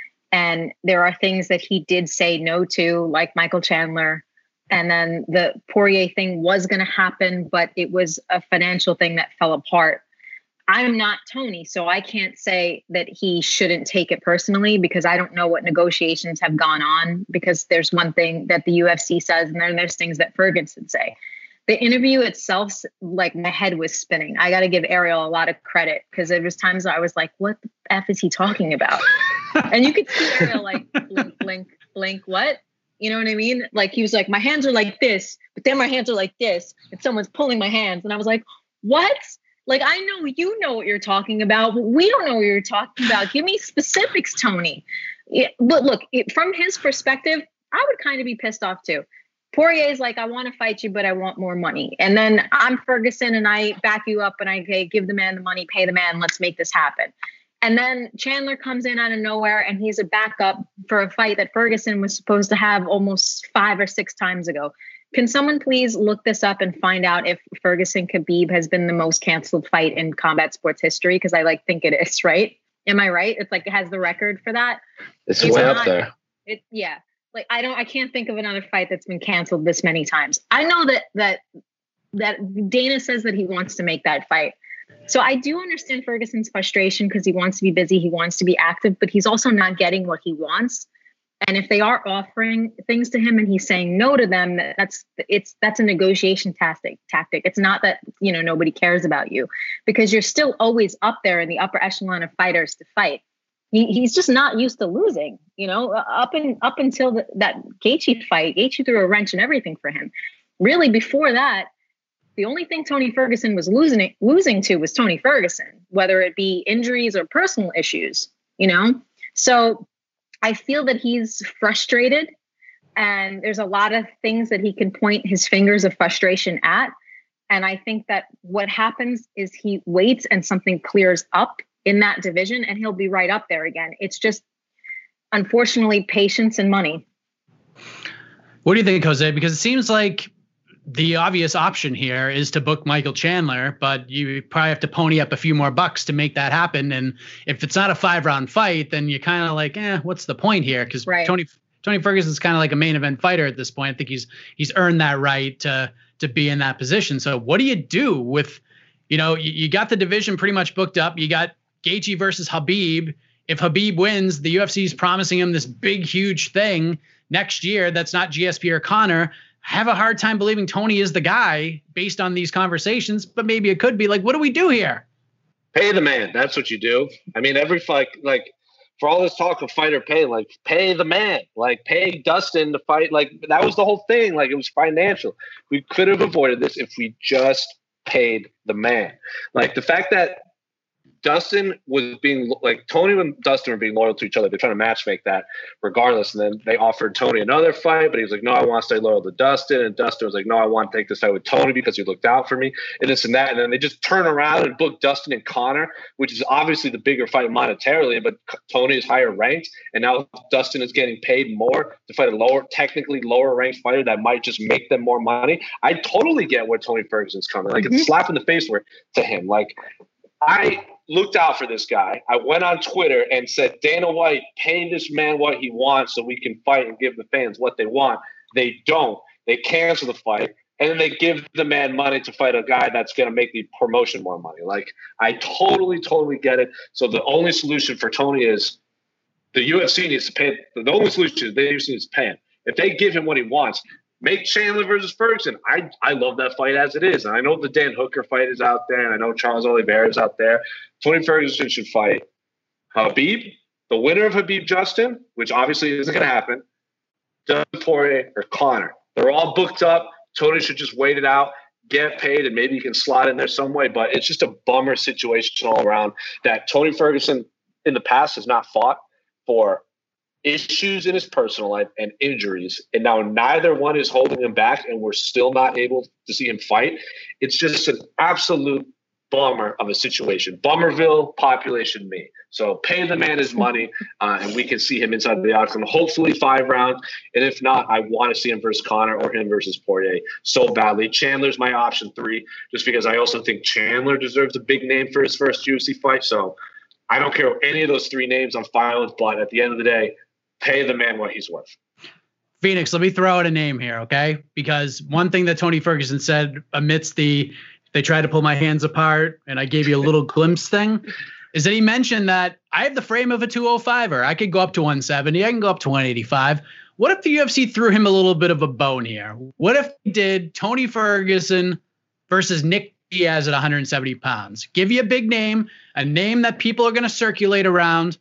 And there are things that he did say no to, like Michael Chandler. And then the Poirier thing was going to happen, but it was a financial thing that fell apart. I'm not Tony, so I can't say that he shouldn't take it personally because I don't know what negotiations have gone on, because there's one thing that the UFC says and then there's things that Ferguson say. The interview itself, like my head was spinning. I got to give Ariel a lot of credit because there was times I was like, what the F is he talking about? And you could see Ariel like blink, blink, blink, what? You know what I mean? Like he was like, my hands are like this, but then my hands are like this and someone's pulling my hands. And I was like, what? Like, I know you know what you're talking about, but we don't know what you're talking about. Give me specifics, Tony. But look, from his perspective, I would kind of be pissed off too. Poirier's like, I want to fight you, but I want more money. And then I'm Ferguson and I back you up and I give the man the money, pay the man, let's make this happen. And then Chandler comes in out of nowhere and he's a backup for a fight that Ferguson was supposed to have almost 5 or 6 times ago. Can someone please look this up and find out if Ferguson Khabib has been the most canceled fight in combat sports history? Because I think it is, right? Am I right? It's like it has the record for that. It's way up there. Yeah. Like I can't think of another fight that's been canceled this many times. I know that Dana says that he wants to make that fight. So I do understand Ferguson's frustration because he wants to be busy, he wants to be active, but he's also not getting what he wants. And if they are offering things to him and he's saying no to them, that's a negotiation tactic. It's not that, nobody cares about you, because you're still always up there in the upper echelon of fighters to fight. He's just not used to losing, up until that Gaethje fight. Gaethje threw a wrench in everything for him. Really, before that, the only thing Tony Ferguson was losing to was Tony Ferguson, whether it be injuries or personal issues, So I feel that he's frustrated and there's a lot of things that he can point his fingers of frustration at. And I think that what happens is he waits and something clears up in that division and he'll be right up there again. It's just, unfortunately, patience and money. What do you think, Jose? Because it seems like the obvious option here is to book Michael Chandler, but you probably have to pony up a few more bucks to make that happen. And if it's not a 5-round fight, then you're kind of like, what's the point here? Because Tony Ferguson's kind of like a main event fighter at this point. I think he's earned that right to be in that position. So what do you do with, you got the division pretty much booked up. You got Gaethje versus Khabib. If Khabib wins, the UFC is promising him this big, huge thing next year that's not GSP or Conor. I have a hard time believing Tony is the guy based on these conversations, but maybe it could be. Like, what do we do here? Pay the man. That's what you do. I mean, every fight, like, for all this talk of fighter pay, like, pay the man. Like, pay Dustin to fight. Like, that was the whole thing. Like, it was financial. We could have avoided this if we just paid the man. Like, the fact that Dustin was being like Tony and Dustin were being loyal to each other. They're trying to match make that regardless. And then they offered Tony another fight, but he was like, no, I want to stay loyal to Dustin. And Dustin was like, no, I want to take this fight with Tony because he looked out for me and this and that. And then they just turn around and book Dustin and Conor, which is obviously the bigger fight monetarily, but Tony is higher ranked. And now Dustin is getting paid more to fight a technically lower ranked fighter that might just make them more money. I totally get where Tony Ferguson's coming. Like, it's a slap in the face to him. Like, I looked out for this guy. I went on Twitter and said, Dana White, pay this man what he wants so we can fight and give the fans what they want. They don't. They cancel the fight. And then they give the man money to fight a guy that's going to make the promotion more money. Like, I totally, totally get it. So the only solution for Tony is the UFC needs to pay. The only solution is the UFC needs to pay him. If they give him what he wants, make Chandler versus Ferguson. I love that fight as it is. And I know the Dan Hooker fight is out there, and I know Charles Oliveira is out there. Tony Ferguson should fight Khabib, the winner of Khabib Justin, which obviously isn't going to happen, Dustin Poirier, or Conor. They're all booked up. Tony should just wait it out, get paid, and maybe he can slot in there some way. But it's just a bummer situation all around that Tony Ferguson in the past has not fought for issues in his personal life and injuries, and now neither one is holding him back, and we're still not able to see him fight. It's just an absolute bummer of a situation. Bummerville, population me. So pay the man his money, and we can see him inside the octagon. Hopefully 5 rounds, and if not, I want to see him versus Conor or him versus Poirier so badly. Chandler's my option 3, just because I also think Chandler deserves a big name for his first UFC fight. So I don't care what any of those 3 names I'm fine with, but at the end of the day, pay the man what he's worth. Phoenix, let me throw out a name here, okay? Because one thing that Tony Ferguson said amidst they tried to pull my hands apart and I gave you a little glimpse thing, is that he mentioned that I have the frame of a 205er. I could go up to 170. I can go up to 185. What if the UFC threw him a little bit of a bone here? What if he did Tony Ferguson versus Nick Diaz at 170 pounds? Give you a big name, a name that people are going to circulate around,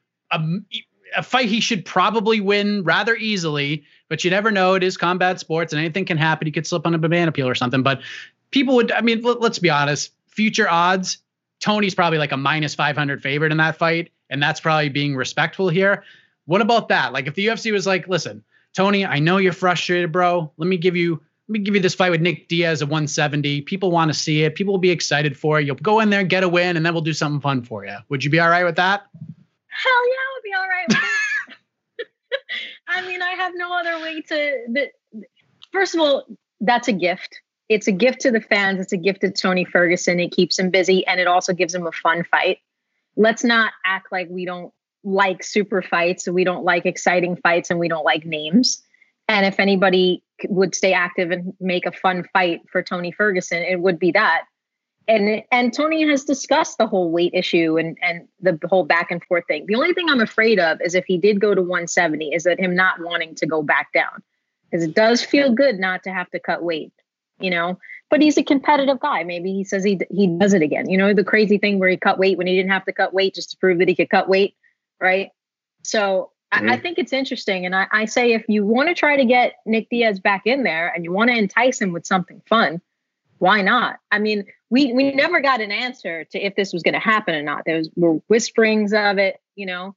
a fight he should probably win rather easily, but you never know. It is combat sports and anything can happen. He could slip on a banana peel or something, but people would, I mean, let's be honest, future odds, Tony's probably like a minus 500 favorite in that fight. And that's probably being respectful here. What about that? Like, if the UFC was like, listen, Tony, I know you're frustrated, bro. Let me give you this fight with Nick Diaz at 170. People want to see it. People will be excited for it. You'll go in there, get a win, and then we'll do something fun for you. Would you be all right with that? Hell yeah, I would be all right with it. I mean, I have no other way to. First of all, that's a gift. It's a gift to the fans. It's a gift to Tony Ferguson. It keeps him busy, and it also gives him a fun fight. Let's not act like we don't like super fights, we don't like exciting fights, and we don't like names. And if anybody would stay active and make a fun fight for Tony Ferguson, it would be that. And Tony has discussed the whole weight issue and the whole back and forth thing. The only thing I'm afraid of is if he did go to 170, is that him not wanting to go back down. Because it does feel good not to have to cut weight, you know. But he's a competitive guy. Maybe he says he does it again. You know, the crazy thing where he cut weight when he didn't have to cut weight just to prove that he could cut weight, right? So I think it's interesting. And I say if you want to try to get Nick Diaz back in there and you want to entice him with something fun, why not? I mean, we never got an answer to if this was going to happen or not. There were whisperings of it. You know,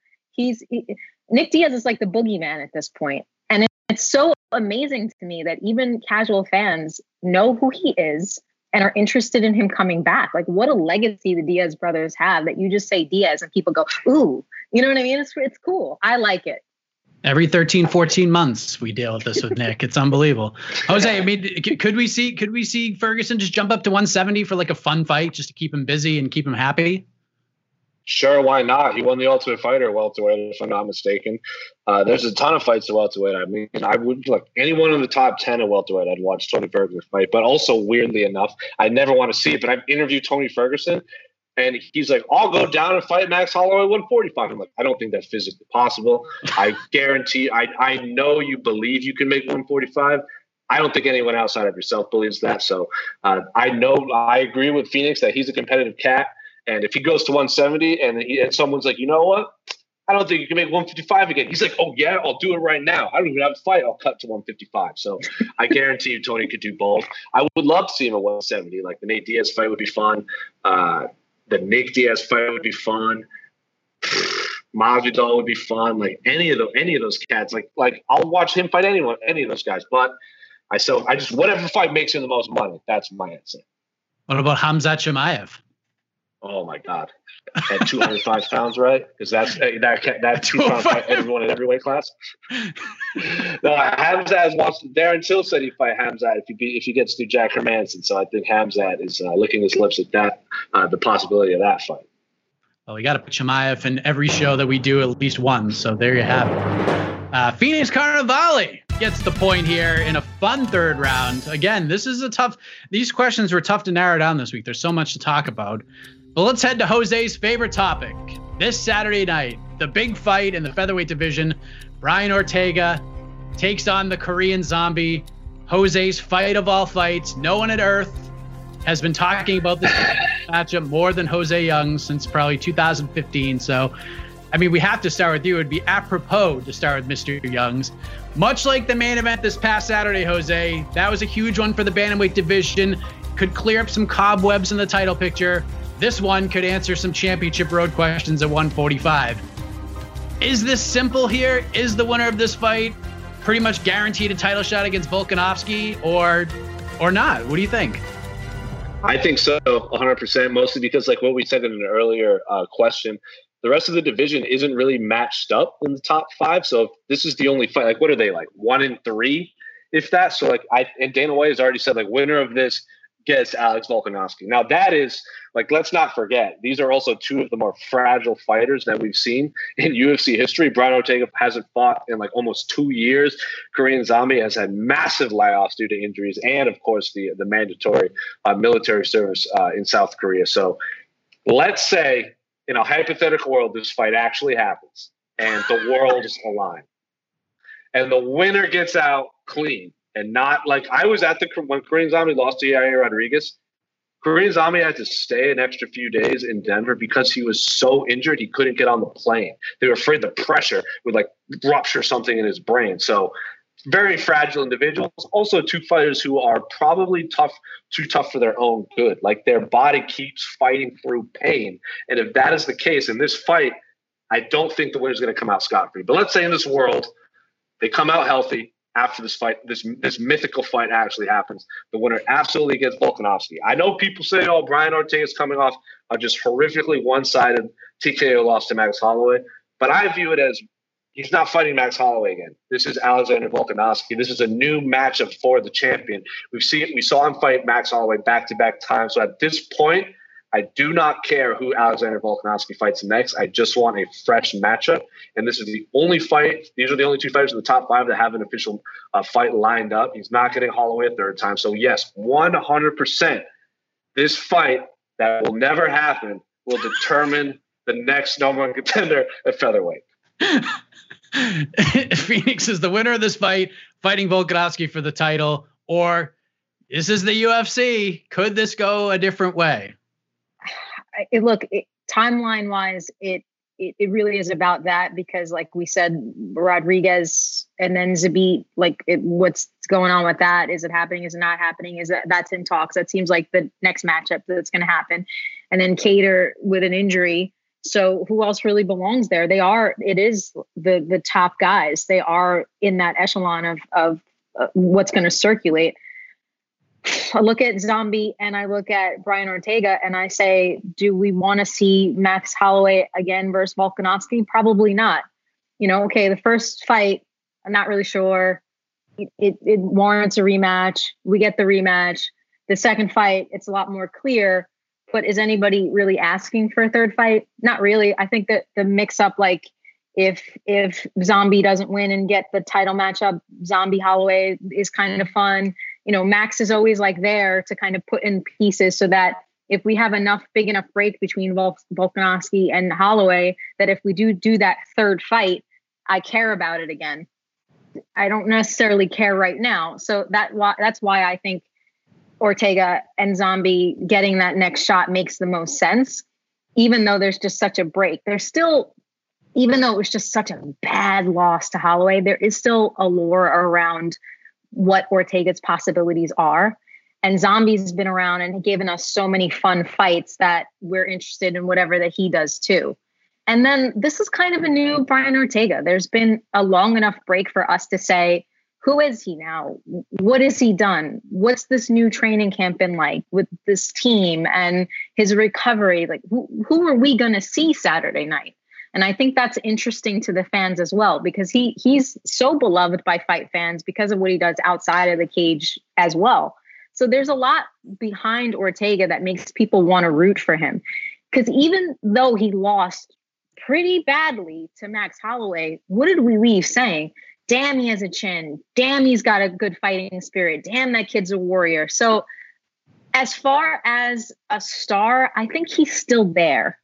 Nick Diaz is like the boogeyman at this point. And it's so amazing to me that even casual fans know who he is and are interested in him coming back. Like, what a legacy the Diaz brothers have that you just say Diaz and people go, ooh, you know what I mean? It's cool. I like it. Every 13, 14 months we deal with this with Nick. It's unbelievable. Jose, I mean, could we see Ferguson just jump up to 170 for like a fun fight just to keep him busy and keep him happy? Sure, why not? He won the Ultimate Fighter welterweight, if I'm not mistaken. There's a ton of fights to welterweight. I mean, I would look anyone in the top 10 of welterweight. I'd watch Tony Ferguson fight. But also, weirdly enough, I never want to see it. But I've interviewed Tony Ferguson, and he's like, "I'll go down and fight Max Holloway 145." I'm like, I don't think that's physically possible. I guarantee. I know you believe you can make 145. I don't think anyone outside of yourself believes that. So I know I agree with Phoenix that he's a competitive cat. And if he goes to 170 and someone's like, you know what? I don't think you can make 155 again. He's like, oh, yeah, I'll do it right now. I don't even have to fight. I'll cut to 155. So I guarantee you Tony could do both. I would love to see him at 170. Like the Nate Diaz fight would be fun. The Nick Diaz fight would be fun. Masvidal would be fun. Like any of those cats. Like I'll watch him fight any of those guys. But I just whatever fight makes him the most money. That's my answer. What about Khamzat Chimaev? Oh my God, at 205 pounds, right? Because that's 205 fight everyone in every weight class. No, Khamzat has watched. Darren Till said he'd fight Khamzat if he gets through Jack Hermanson. So I think Khamzat is licking his lips at that the possibility of that fight. Well, we got to put Chimaev in every show that we do at least once. So there you have it. Phoenix Carnivale gets the point here in a fun third round. Again, these questions were tough to narrow down this week. There's so much to talk about. But let's head to Jose's favorite topic. This Saturday night, the big fight in the featherweight division. Brian Ortega takes on the Korean Zombie. Jose's fight of all fights. No one at Earth has been talking about this matchup more than Jose Young since probably 2015. So, I mean, we have to start with you. It would be apropos to start with Mr. Youngs. Much like the main event this past Saturday, Jose, that was a huge one for the bantamweight division. Could clear up some cobwebs in the title picture. This one could answer some championship road questions at 145. Is this simple here? Is the winner of this fight pretty much guaranteed a title shot against Volkanovski or not? What do you think? I think so, 100%, mostly because like what we said in an earlier question, the rest of the division isn't really matched up in the top five. So if this is the only fight, like what are they, like 1-3, if that? So like and Dana White has already said like winner of this gets Alex Volkanovski. Now that is like, let's not forget, these are also two of the more fragile fighters that we've seen in UFC history. Brian Ortega hasn't fought in like almost 2 years. Korean Zombie has had massive layoffs due to injuries and of course the mandatory military service in South Korea. So let's say in a hypothetical world, this fight actually happens and the worlds align and the winner gets out clean. And not like I was at when Korean Zombie lost to Yair Rodriguez. Korean Zombie had to stay an extra few days in Denver because he was so injured he couldn't get on the plane. They were afraid the pressure would like rupture something in his brain. So very fragile individuals. Also two fighters who are probably too tough for their own good. Like their body keeps fighting through pain. And if that is the case in this fight, I don't think the winner's going to come out scot-free. But let's say in this world, they come out healthy. After this fight, this mythical fight actually happens, the winner absolutely gets Volkanovski. I know people say, oh, Brian Ortega is coming off a just horrifically one-sided TKO loss to Max Holloway, but I view it as he's not fighting Max Holloway again. This is Alexander Volkanovski. This is a new matchup for the champion. We saw him fight Max Holloway back-to-back times, so at this point, I do not care who Alexander Volkanovski fights next. I just want a fresh matchup. And this is the only fight. These are the only two fighters in the top five that have an official fight lined up. He's not getting Holloway a third time. So, yes, 100%, this fight that will never happen will determine the next number one contender at featherweight. Phoenix is the winner of this fight, fighting Volkanovski for the title. Or this is the UFC. Could this go a different way? Timeline wise, it really is about that because, like we said, Rodriguez and then Zabit, what's going on with that? Is it happening? Is it not happening? That's in talks? That seems like the next matchup that's going to happen. And then Kattar with an injury. So who else really belongs there? It is the top guys. They are in that echelon of what's going to circulate. I look at Zombie and I look at Brian Ortega and I say, do we want to see Max Holloway again versus Volkanovski? Probably not. Okay, the first fight, I'm not really sure. It warrants a rematch. We get the rematch. The second fight, it's a lot more clear. But is anybody really asking for a third fight? Not really. I think that the mix-up, like if Zombie doesn't win and get the title matchup, Zombie Holloway is kind of fun. Max is always like there to kind of put in pieces so that if we have big enough break between Volkanovski and Holloway, that if we do that third fight, I care about it again. I don't necessarily care right now. So that's why I think Ortega and Zombie getting that next shot makes the most sense, even though there's just such a break. There's still, even though it was just such a bad loss to Holloway, there is still allure around what Ortega's possibilities are. And Zombie's been around and given us so many fun fights that we're interested in whatever that he does too. And then this is kind of a new Brian Ortega. There's been a long enough break for us to say, who is he now? What has he done? What's this new training camp been like with this team and his recovery? Like, who are we going to see Saturday night? And I think that's interesting to the fans as well, because he's so beloved by fight fans because of what he does outside of the cage as well. So there's a lot behind Ortega that makes people want to root for him. Because even though he lost pretty badly to Max Holloway, what did we leave saying? Damn, he has a chin. Damn, he's got a good fighting spirit. Damn, that kid's a warrior. So as far as a star, I think he's still there.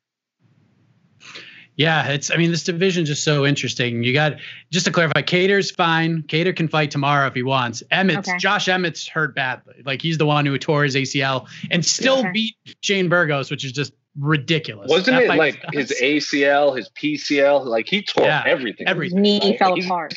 Yeah, this division is just so interesting. You got, just to clarify, Kattar's fine. Kattar can fight tomorrow if he wants. Josh Emmett's hurt badly. Like, he's the one who tore his ACL and still beat Shane Burgos, which is just ridiculous. Wasn't it like his ACL, his PCL? Like, he tore everything. His knee fell apart.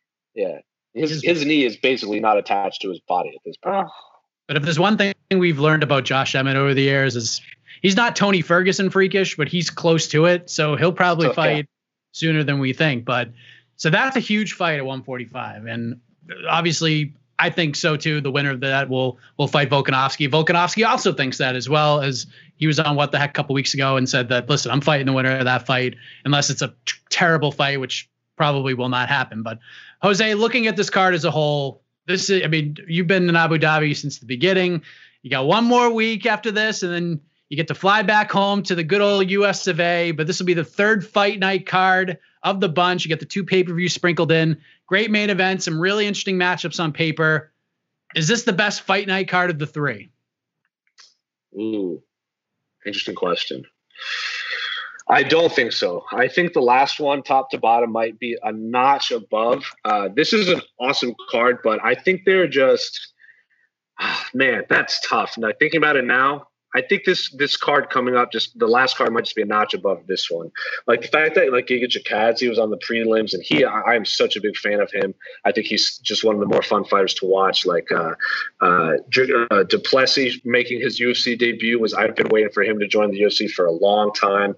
His knee is basically not attached to his body at this point. But if there's one thing we've learned about Josh Emmett over the years is he's not Tony Ferguson freakish, but he's close to it. So he'll probably fight sooner than we think. But so that's a huge fight at 145. And obviously, I think so too. The winner of that will fight Volkanovski. Volkanovski also thinks that, as well, as he was on What the Heck a couple weeks ago and said that, listen, I'm fighting the winner of that fight unless it's a terrible fight, which probably will not happen. But Jose, looking at this card as a whole, you've been in Abu Dhabi since the beginning. You got one more week after this, and then you get to fly back home to the good old US of A. But this will be the third fight night card of the bunch. You get the 2 pay-per-views sprinkled in. Great main event, some really interesting matchups on paper. Is this the best fight night card of the 3? Ooh, interesting question. I don't think so. I think the last one, top to bottom, might be a notch above. This is an awesome card, but I think they're just, man, that's tough. Now, thinking about it now, I think this card coming up, just the last card might just be a notch above this one. Like the fact that like Giga Chikadze was on the prelims, and I am such a big fan of him. I think he's just one of the more fun fighters to watch. Like Duplessis making his UFC debut I've been waiting for him to join the UFC for a long time.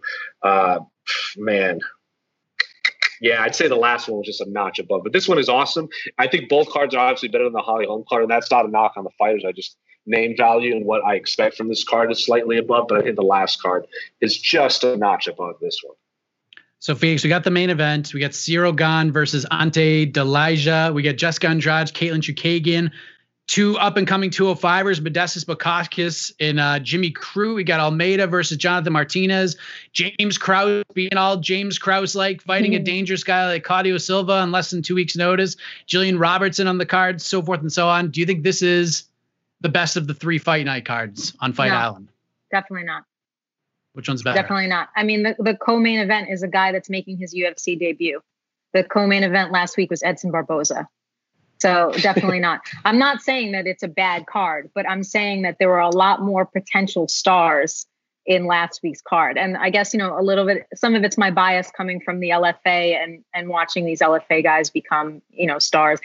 Man. Yeah, I'd say the last one was just a notch above, but this one is awesome. I think both cards are obviously better than the Holly Holm card, and that's not a knock on the fighters. I just name value and what I expect from this card is slightly above, but I think the last card is just a notch above this one. So, Felix, we got the main event. We got Cyril Gane versus Ante Delija. We got Jessica Andrade, Caitlin Chukagian. 2 up-and-coming 205ers, Modestas Bukauskas and Jimmy Crute. We got Almeida versus Jonathan Martinez. James Krause being all James Krause-like, fighting a dangerous guy like Claudio Silva on less than 2 weeks' notice. Jillian Robertson on the card, so forth and so on. Do you think this is the best of the 3 fight night cards on Fight Island? Definitely not. Which one's better? Definitely not. I mean, the co-main event is a guy that's making his UFC debut. The co-main event last week was Edson Barboza. So definitely not. I'm not saying that it's a bad card, but I'm saying that there were a lot more potential stars in last week's card. And I guess, a little bit, some of it's my bias coming from the LFA and watching these LFA guys become, stars.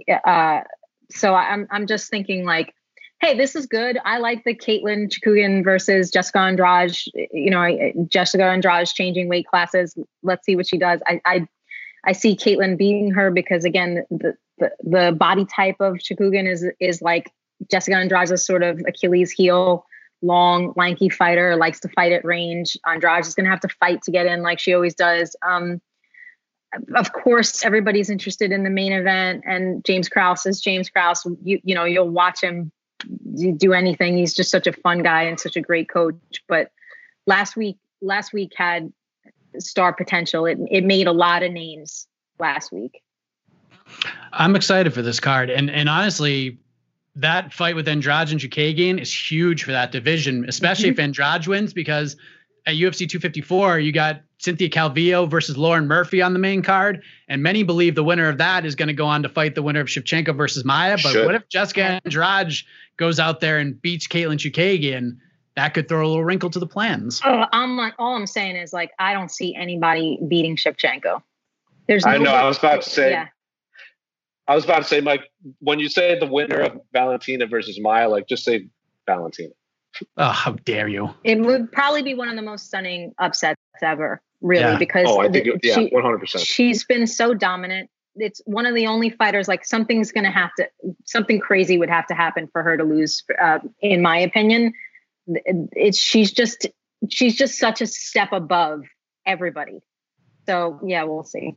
So I'm just thinking like, hey, this is good. I like the Caitlin Chukagian versus Jessica Andrade. Jessica Andrade's changing weight classes. Let's see what she does. I see Caitlin beating her because, again, the body type of Chukagian is like Jessica Andrade's sort of Achilles heel, long, lanky fighter, likes to fight at range. Andrade is going to have to fight to get in like she always does. of course, everybody's interested in the main event, and James Krause is James Krause. You know, you'll watch him do anything. He's just such a fun guy and such a great coach. But last week had star potential. It made a lot of names last week. I'm excited for this card. And honestly, that fight with Andrade and Chookagian is huge for that division, especially if Andrade wins, because at UFC 254, you got Cynthia Calvillo versus Lauren Murphy on the main card. And many believe the winner of that is going to go on to fight the winner of Shevchenko versus Maia. But what if Jessica Andrade goes out there and beats Caitlin Chookagian? That could throw a little wrinkle to the plans. Oh, all I'm saying is, like, I don't see anybody beating Shevchenko. I was about to say, Mike, when you say the winner of Valentina versus Maia, like, just say Valentina. Oh, how dare you? It would probably be one of the most stunning upsets ever, really, because I think 100%. She's been so dominant. It's one of the only fighters, like, something crazy would have to happen for her to lose, in my opinion. She's just such a step above everybody. So yeah, we'll see.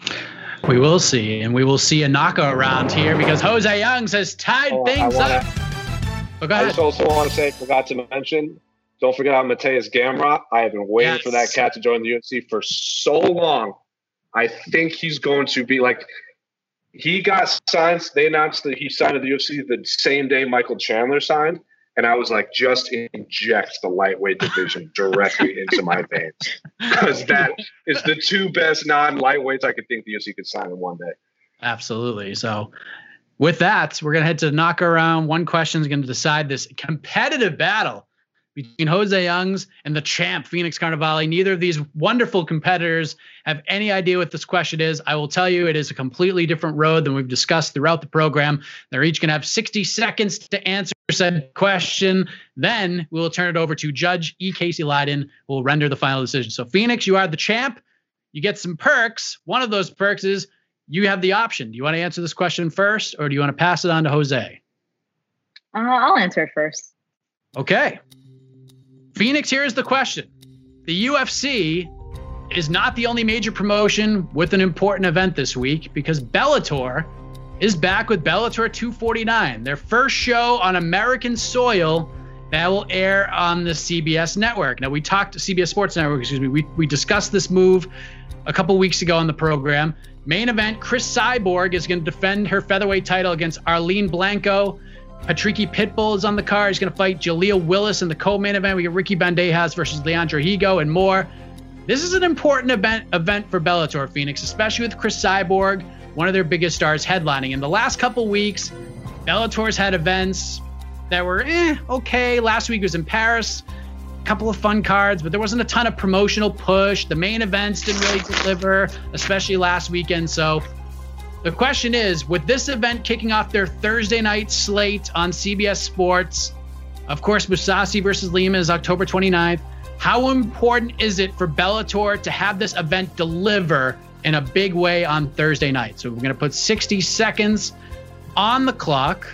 We will see, and we will see a knockout round here because Jose Youngs has tied things up. But go ahead. I just also want to say, forgot to mention, don't forget about Mateus Gamrot. I have been waiting for that cat to join the UFC for so long. I think he's going to be like, he got signed. They announced that he signed to the UFC the same day Michael Chandler signed. And I was like, just inject the lightweight division directly into my veins. Because that is the two best non-lightweights I could think the UFC could sign in one day. Absolutely. So with that, we're going to head to the knockout round. One question is going to decide this competitive battle between Jose Youngs and the champ, Phoenix Carnevale. Neither of these wonderful competitors have any idea what this question is. I will tell you, it is a completely different road than we've discussed throughout the program. They're each going to have 60 seconds to answer said question. Then we will turn it over to Judge E. Casey Leydon, who will render the final decision. So Phoenix, you are the champ. You get some perks. One of those perks is you have the option. Do you want to answer this question first, or do you want to pass it on to Jose? I'll answer it first. Okay. Phoenix, here's the question. The UFC is not the only major promotion with an important event this week, because Bellator is back with Bellator 249, their first show on American soil that will air on the CBS network. Now, CBS Sports Network, excuse me. We discussed this move a couple weeks ago on the program. Main event, Chris Cyborg is going to defend her featherweight title against Arlene Blanco. Patricky Pitbull is on the card. He's going to fight Jaleel Willis in the co-main event. We get Ricky Bandejas versus Leandro Higo and more. This is an important event for Bellator, Phoenix, especially with Chris Cyborg, one of their biggest stars, headlining. In the last couple weeks, Bellator's had events that were okay. Last week was in Paris. A couple of fun cards, but there wasn't a ton of promotional push. The main events didn't really deliver, especially last weekend. So the question is, with this event kicking off their Thursday night slate on CBS Sports, of course, Mousasi versus Lima is October 29th. How important is it for Bellator to have this event deliver in a big way on Thursday night? So we're going to put 60 seconds on the clock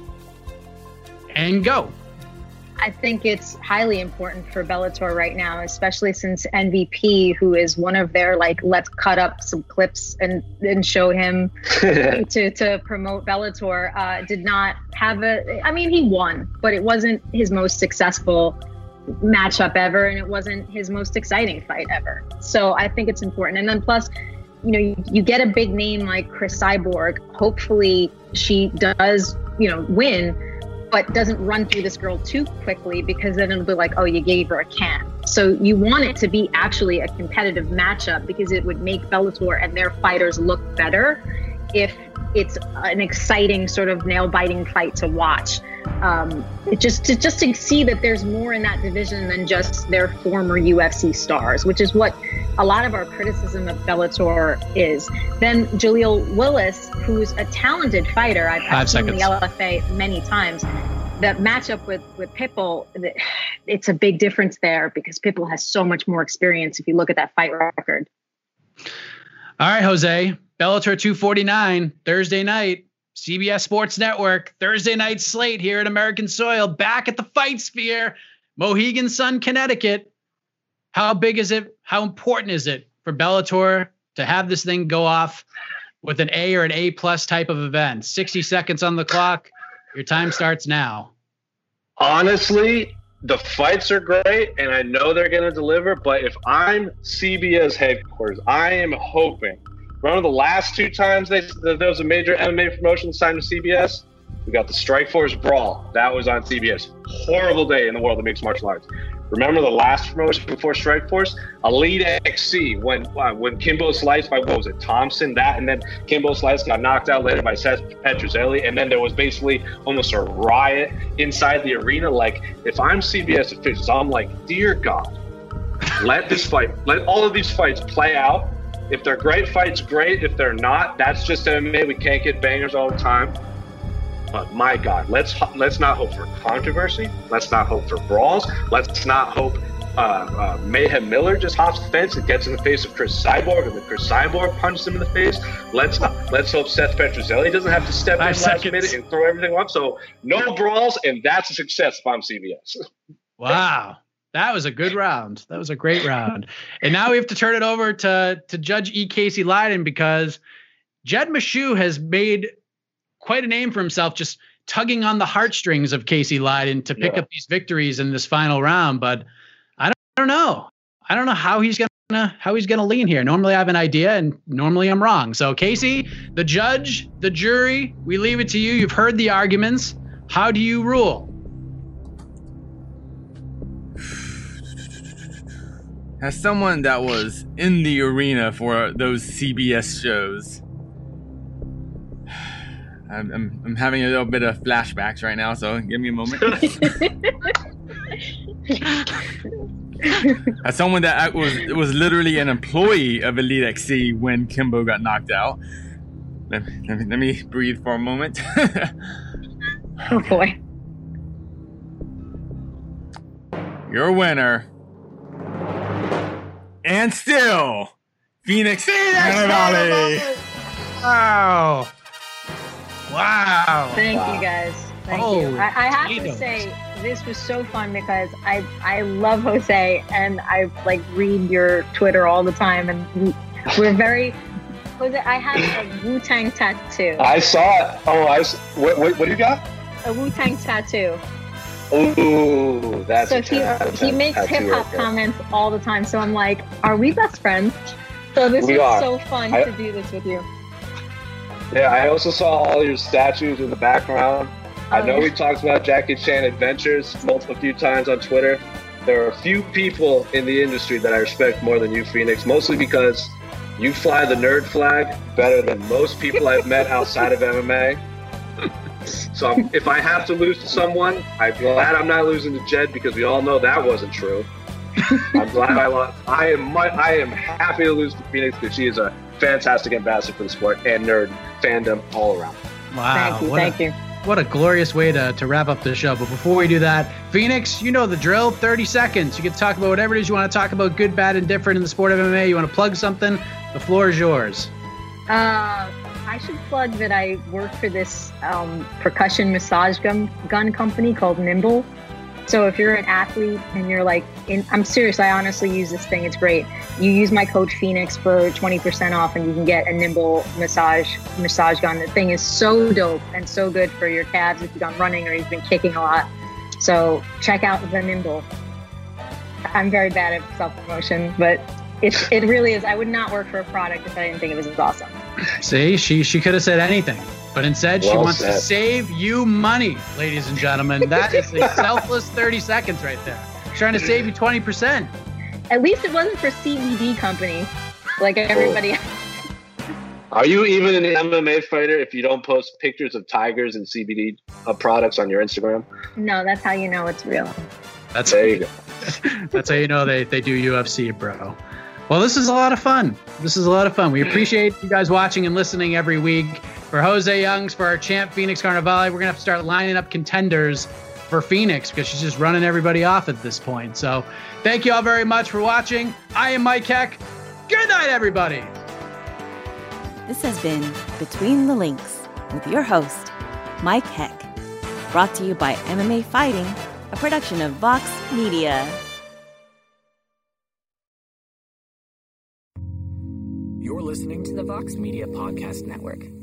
and go. I think it's highly important for Bellator right now, especially since MVP, who is one of their, like, let's cut up some clips and show him to promote Bellator, did not have he won, but it wasn't his most successful matchup ever, and it wasn't his most exciting fight ever. So I think it's important. And then plus, you get a big name like Chris Cyborg. Hopefully she does, win, but doesn't run through this girl too quickly, because then it'll be like, oh, you gave her a can. So you want it to be actually a competitive matchup, because it would make Bellator and their fighters look better if it's an exciting sort of nail-biting fight to watch. Just to see that there's more in that division than just their former UFC stars, which is what a lot of our criticism of Bellator is. Then Jaleel Willis, who's a talented fighter, I've seen the LFA many times. That matchup with Pitbull, it's a big difference there, because Pitbull has so much more experience if you look at that fight record. All right, Jose. Bellator 249, Thursday night, CBS Sports Network, Thursday night slate here at American soil, back at the Fight Sphere, Mohegan Sun, Connecticut. How big is it? How important is it for Bellator to have this thing go off with an A or an A+ type of event? 60 seconds on the clock. Your time starts now. Honestly, the fights are great, and I know they're going to deliver, but if I'm CBS headquarters, I am hoping. Remember the last 2 times there was a major MMA promotion signed to CBS? We got the Strikeforce Brawl. That was on CBS. Horrible day in the world of mixed martial arts. Remember the last promotion before Strikeforce? Elite XC, when Kimbo Slice by, what was it, Thompson? That, and then Kimbo Slice got knocked out later by Seth Petrozelli, and then there was basically almost a riot inside the arena. Like, if I'm CBS officials, I'm like, dear God, let all of these fights play out. If they're great fights, great. If they're not, that's just MMA. We can't get bangers all the time. But my God, let's not hope for controversy. Let's not hope for brawls. Let's not hope Mayhem Miller just hops the fence and gets in the face of Chris Cyborg, and then Chris Cyborg punches him in the face. Let's hope Seth Petrozelli doesn't have to step in last minute and throw everything up. So no brawls, and that's a success if I'm CBS. Wow. That was a good round. That was a great round. And now we have to turn it over to Judge E. Casey Leydon, because Jed Meshew has made quite a name for himself just tugging on the heartstrings of Casey Leydon to pick up these victories in this final round. But I don't know. I don't know how he's gonna lean here. Normally I have an idea, and normally I'm wrong. So Casey, the judge, the jury, we leave it to you. You've heard the arguments. How do you rule? As someone that was in the arena for those CBS shows, I'm having a little bit of flashbacks right now, so give me a moment. As someone that was literally an employee of Elite XC when Kimbo got knocked out, let me breathe for a moment. Oh boy. Your winner, and still, Phoenix Valley. Wow. Wow. Thank you guys. Thank you. I have to say, this was so fun because I love Jose, and I like read your Twitter all the time, and we're very Jose. I have a Wu-Tang tattoo. I saw it. Oh, what do you got? A Wu-Tang tattoo. Ooh, that's so he makes hip hop comments all the time. So I'm like, are we best friends? So this was so fun to do this with you. Yeah, I also saw all your statues in the background. I know we talked about Jackie Chan Adventures a few times on Twitter. There are a few people in the industry that I respect more than you, Phoenix, mostly because you fly the nerd flag better than most people I've met outside of MMA. So if I have to lose to someone, I'm glad I'm not losing to Jed, because we all know that wasn't true. I'm glad I lost. I am happy to lose to Phoenix because she is a fantastic ambassador for the sport and nerd fandom all around. Wow. Thank you. What a glorious way to wrap up the show. But before we do that, Phoenix, you know the drill. 30 seconds. You can talk about whatever it is you want to talk about, good, bad, and different in the sport of MMA. You want to plug something? The floor is yours. I should plug that I work for this percussion massage gun company called Nimble. So if you're an athlete and you're like, I'm serious, I honestly use this thing. It's great. You use my code Phoenix for 20% off, and you can get a Nimble massage gun. The thing is so dope and so good for your calves if you've gone running or you've been kicking a lot. So check out the Nimble. I'm very bad at self-promotion, but it really is. I would not work for a product if I didn't think it was awesome. See, she could have said anything, but instead she wants to save you money, ladies and gentlemen. That is a selfless 30 seconds right there. Trying to save you 20%. At least it wasn't for CBD company like everybody else. Are you even an MMA fighter if you don't post pictures of tigers and CBD products on your Instagram? No, that's how you know it's real. There you go. That's how you know they do UFC, bro. Well, this is a lot of fun. We appreciate you guys watching and listening every week. For Jose Youngs, for our champ, Phoenix Carnivale, we're going to have to start lining up contenders for Phoenix because she's just running everybody off at this point. So thank you all very much for watching. I am Mike Heck. Good night, everybody. This has been Between the Links with your host, Mike Heck. Brought to you by MMA Fighting, a production of Vox Media. You're You're listening to the Vox Media Podcast Network.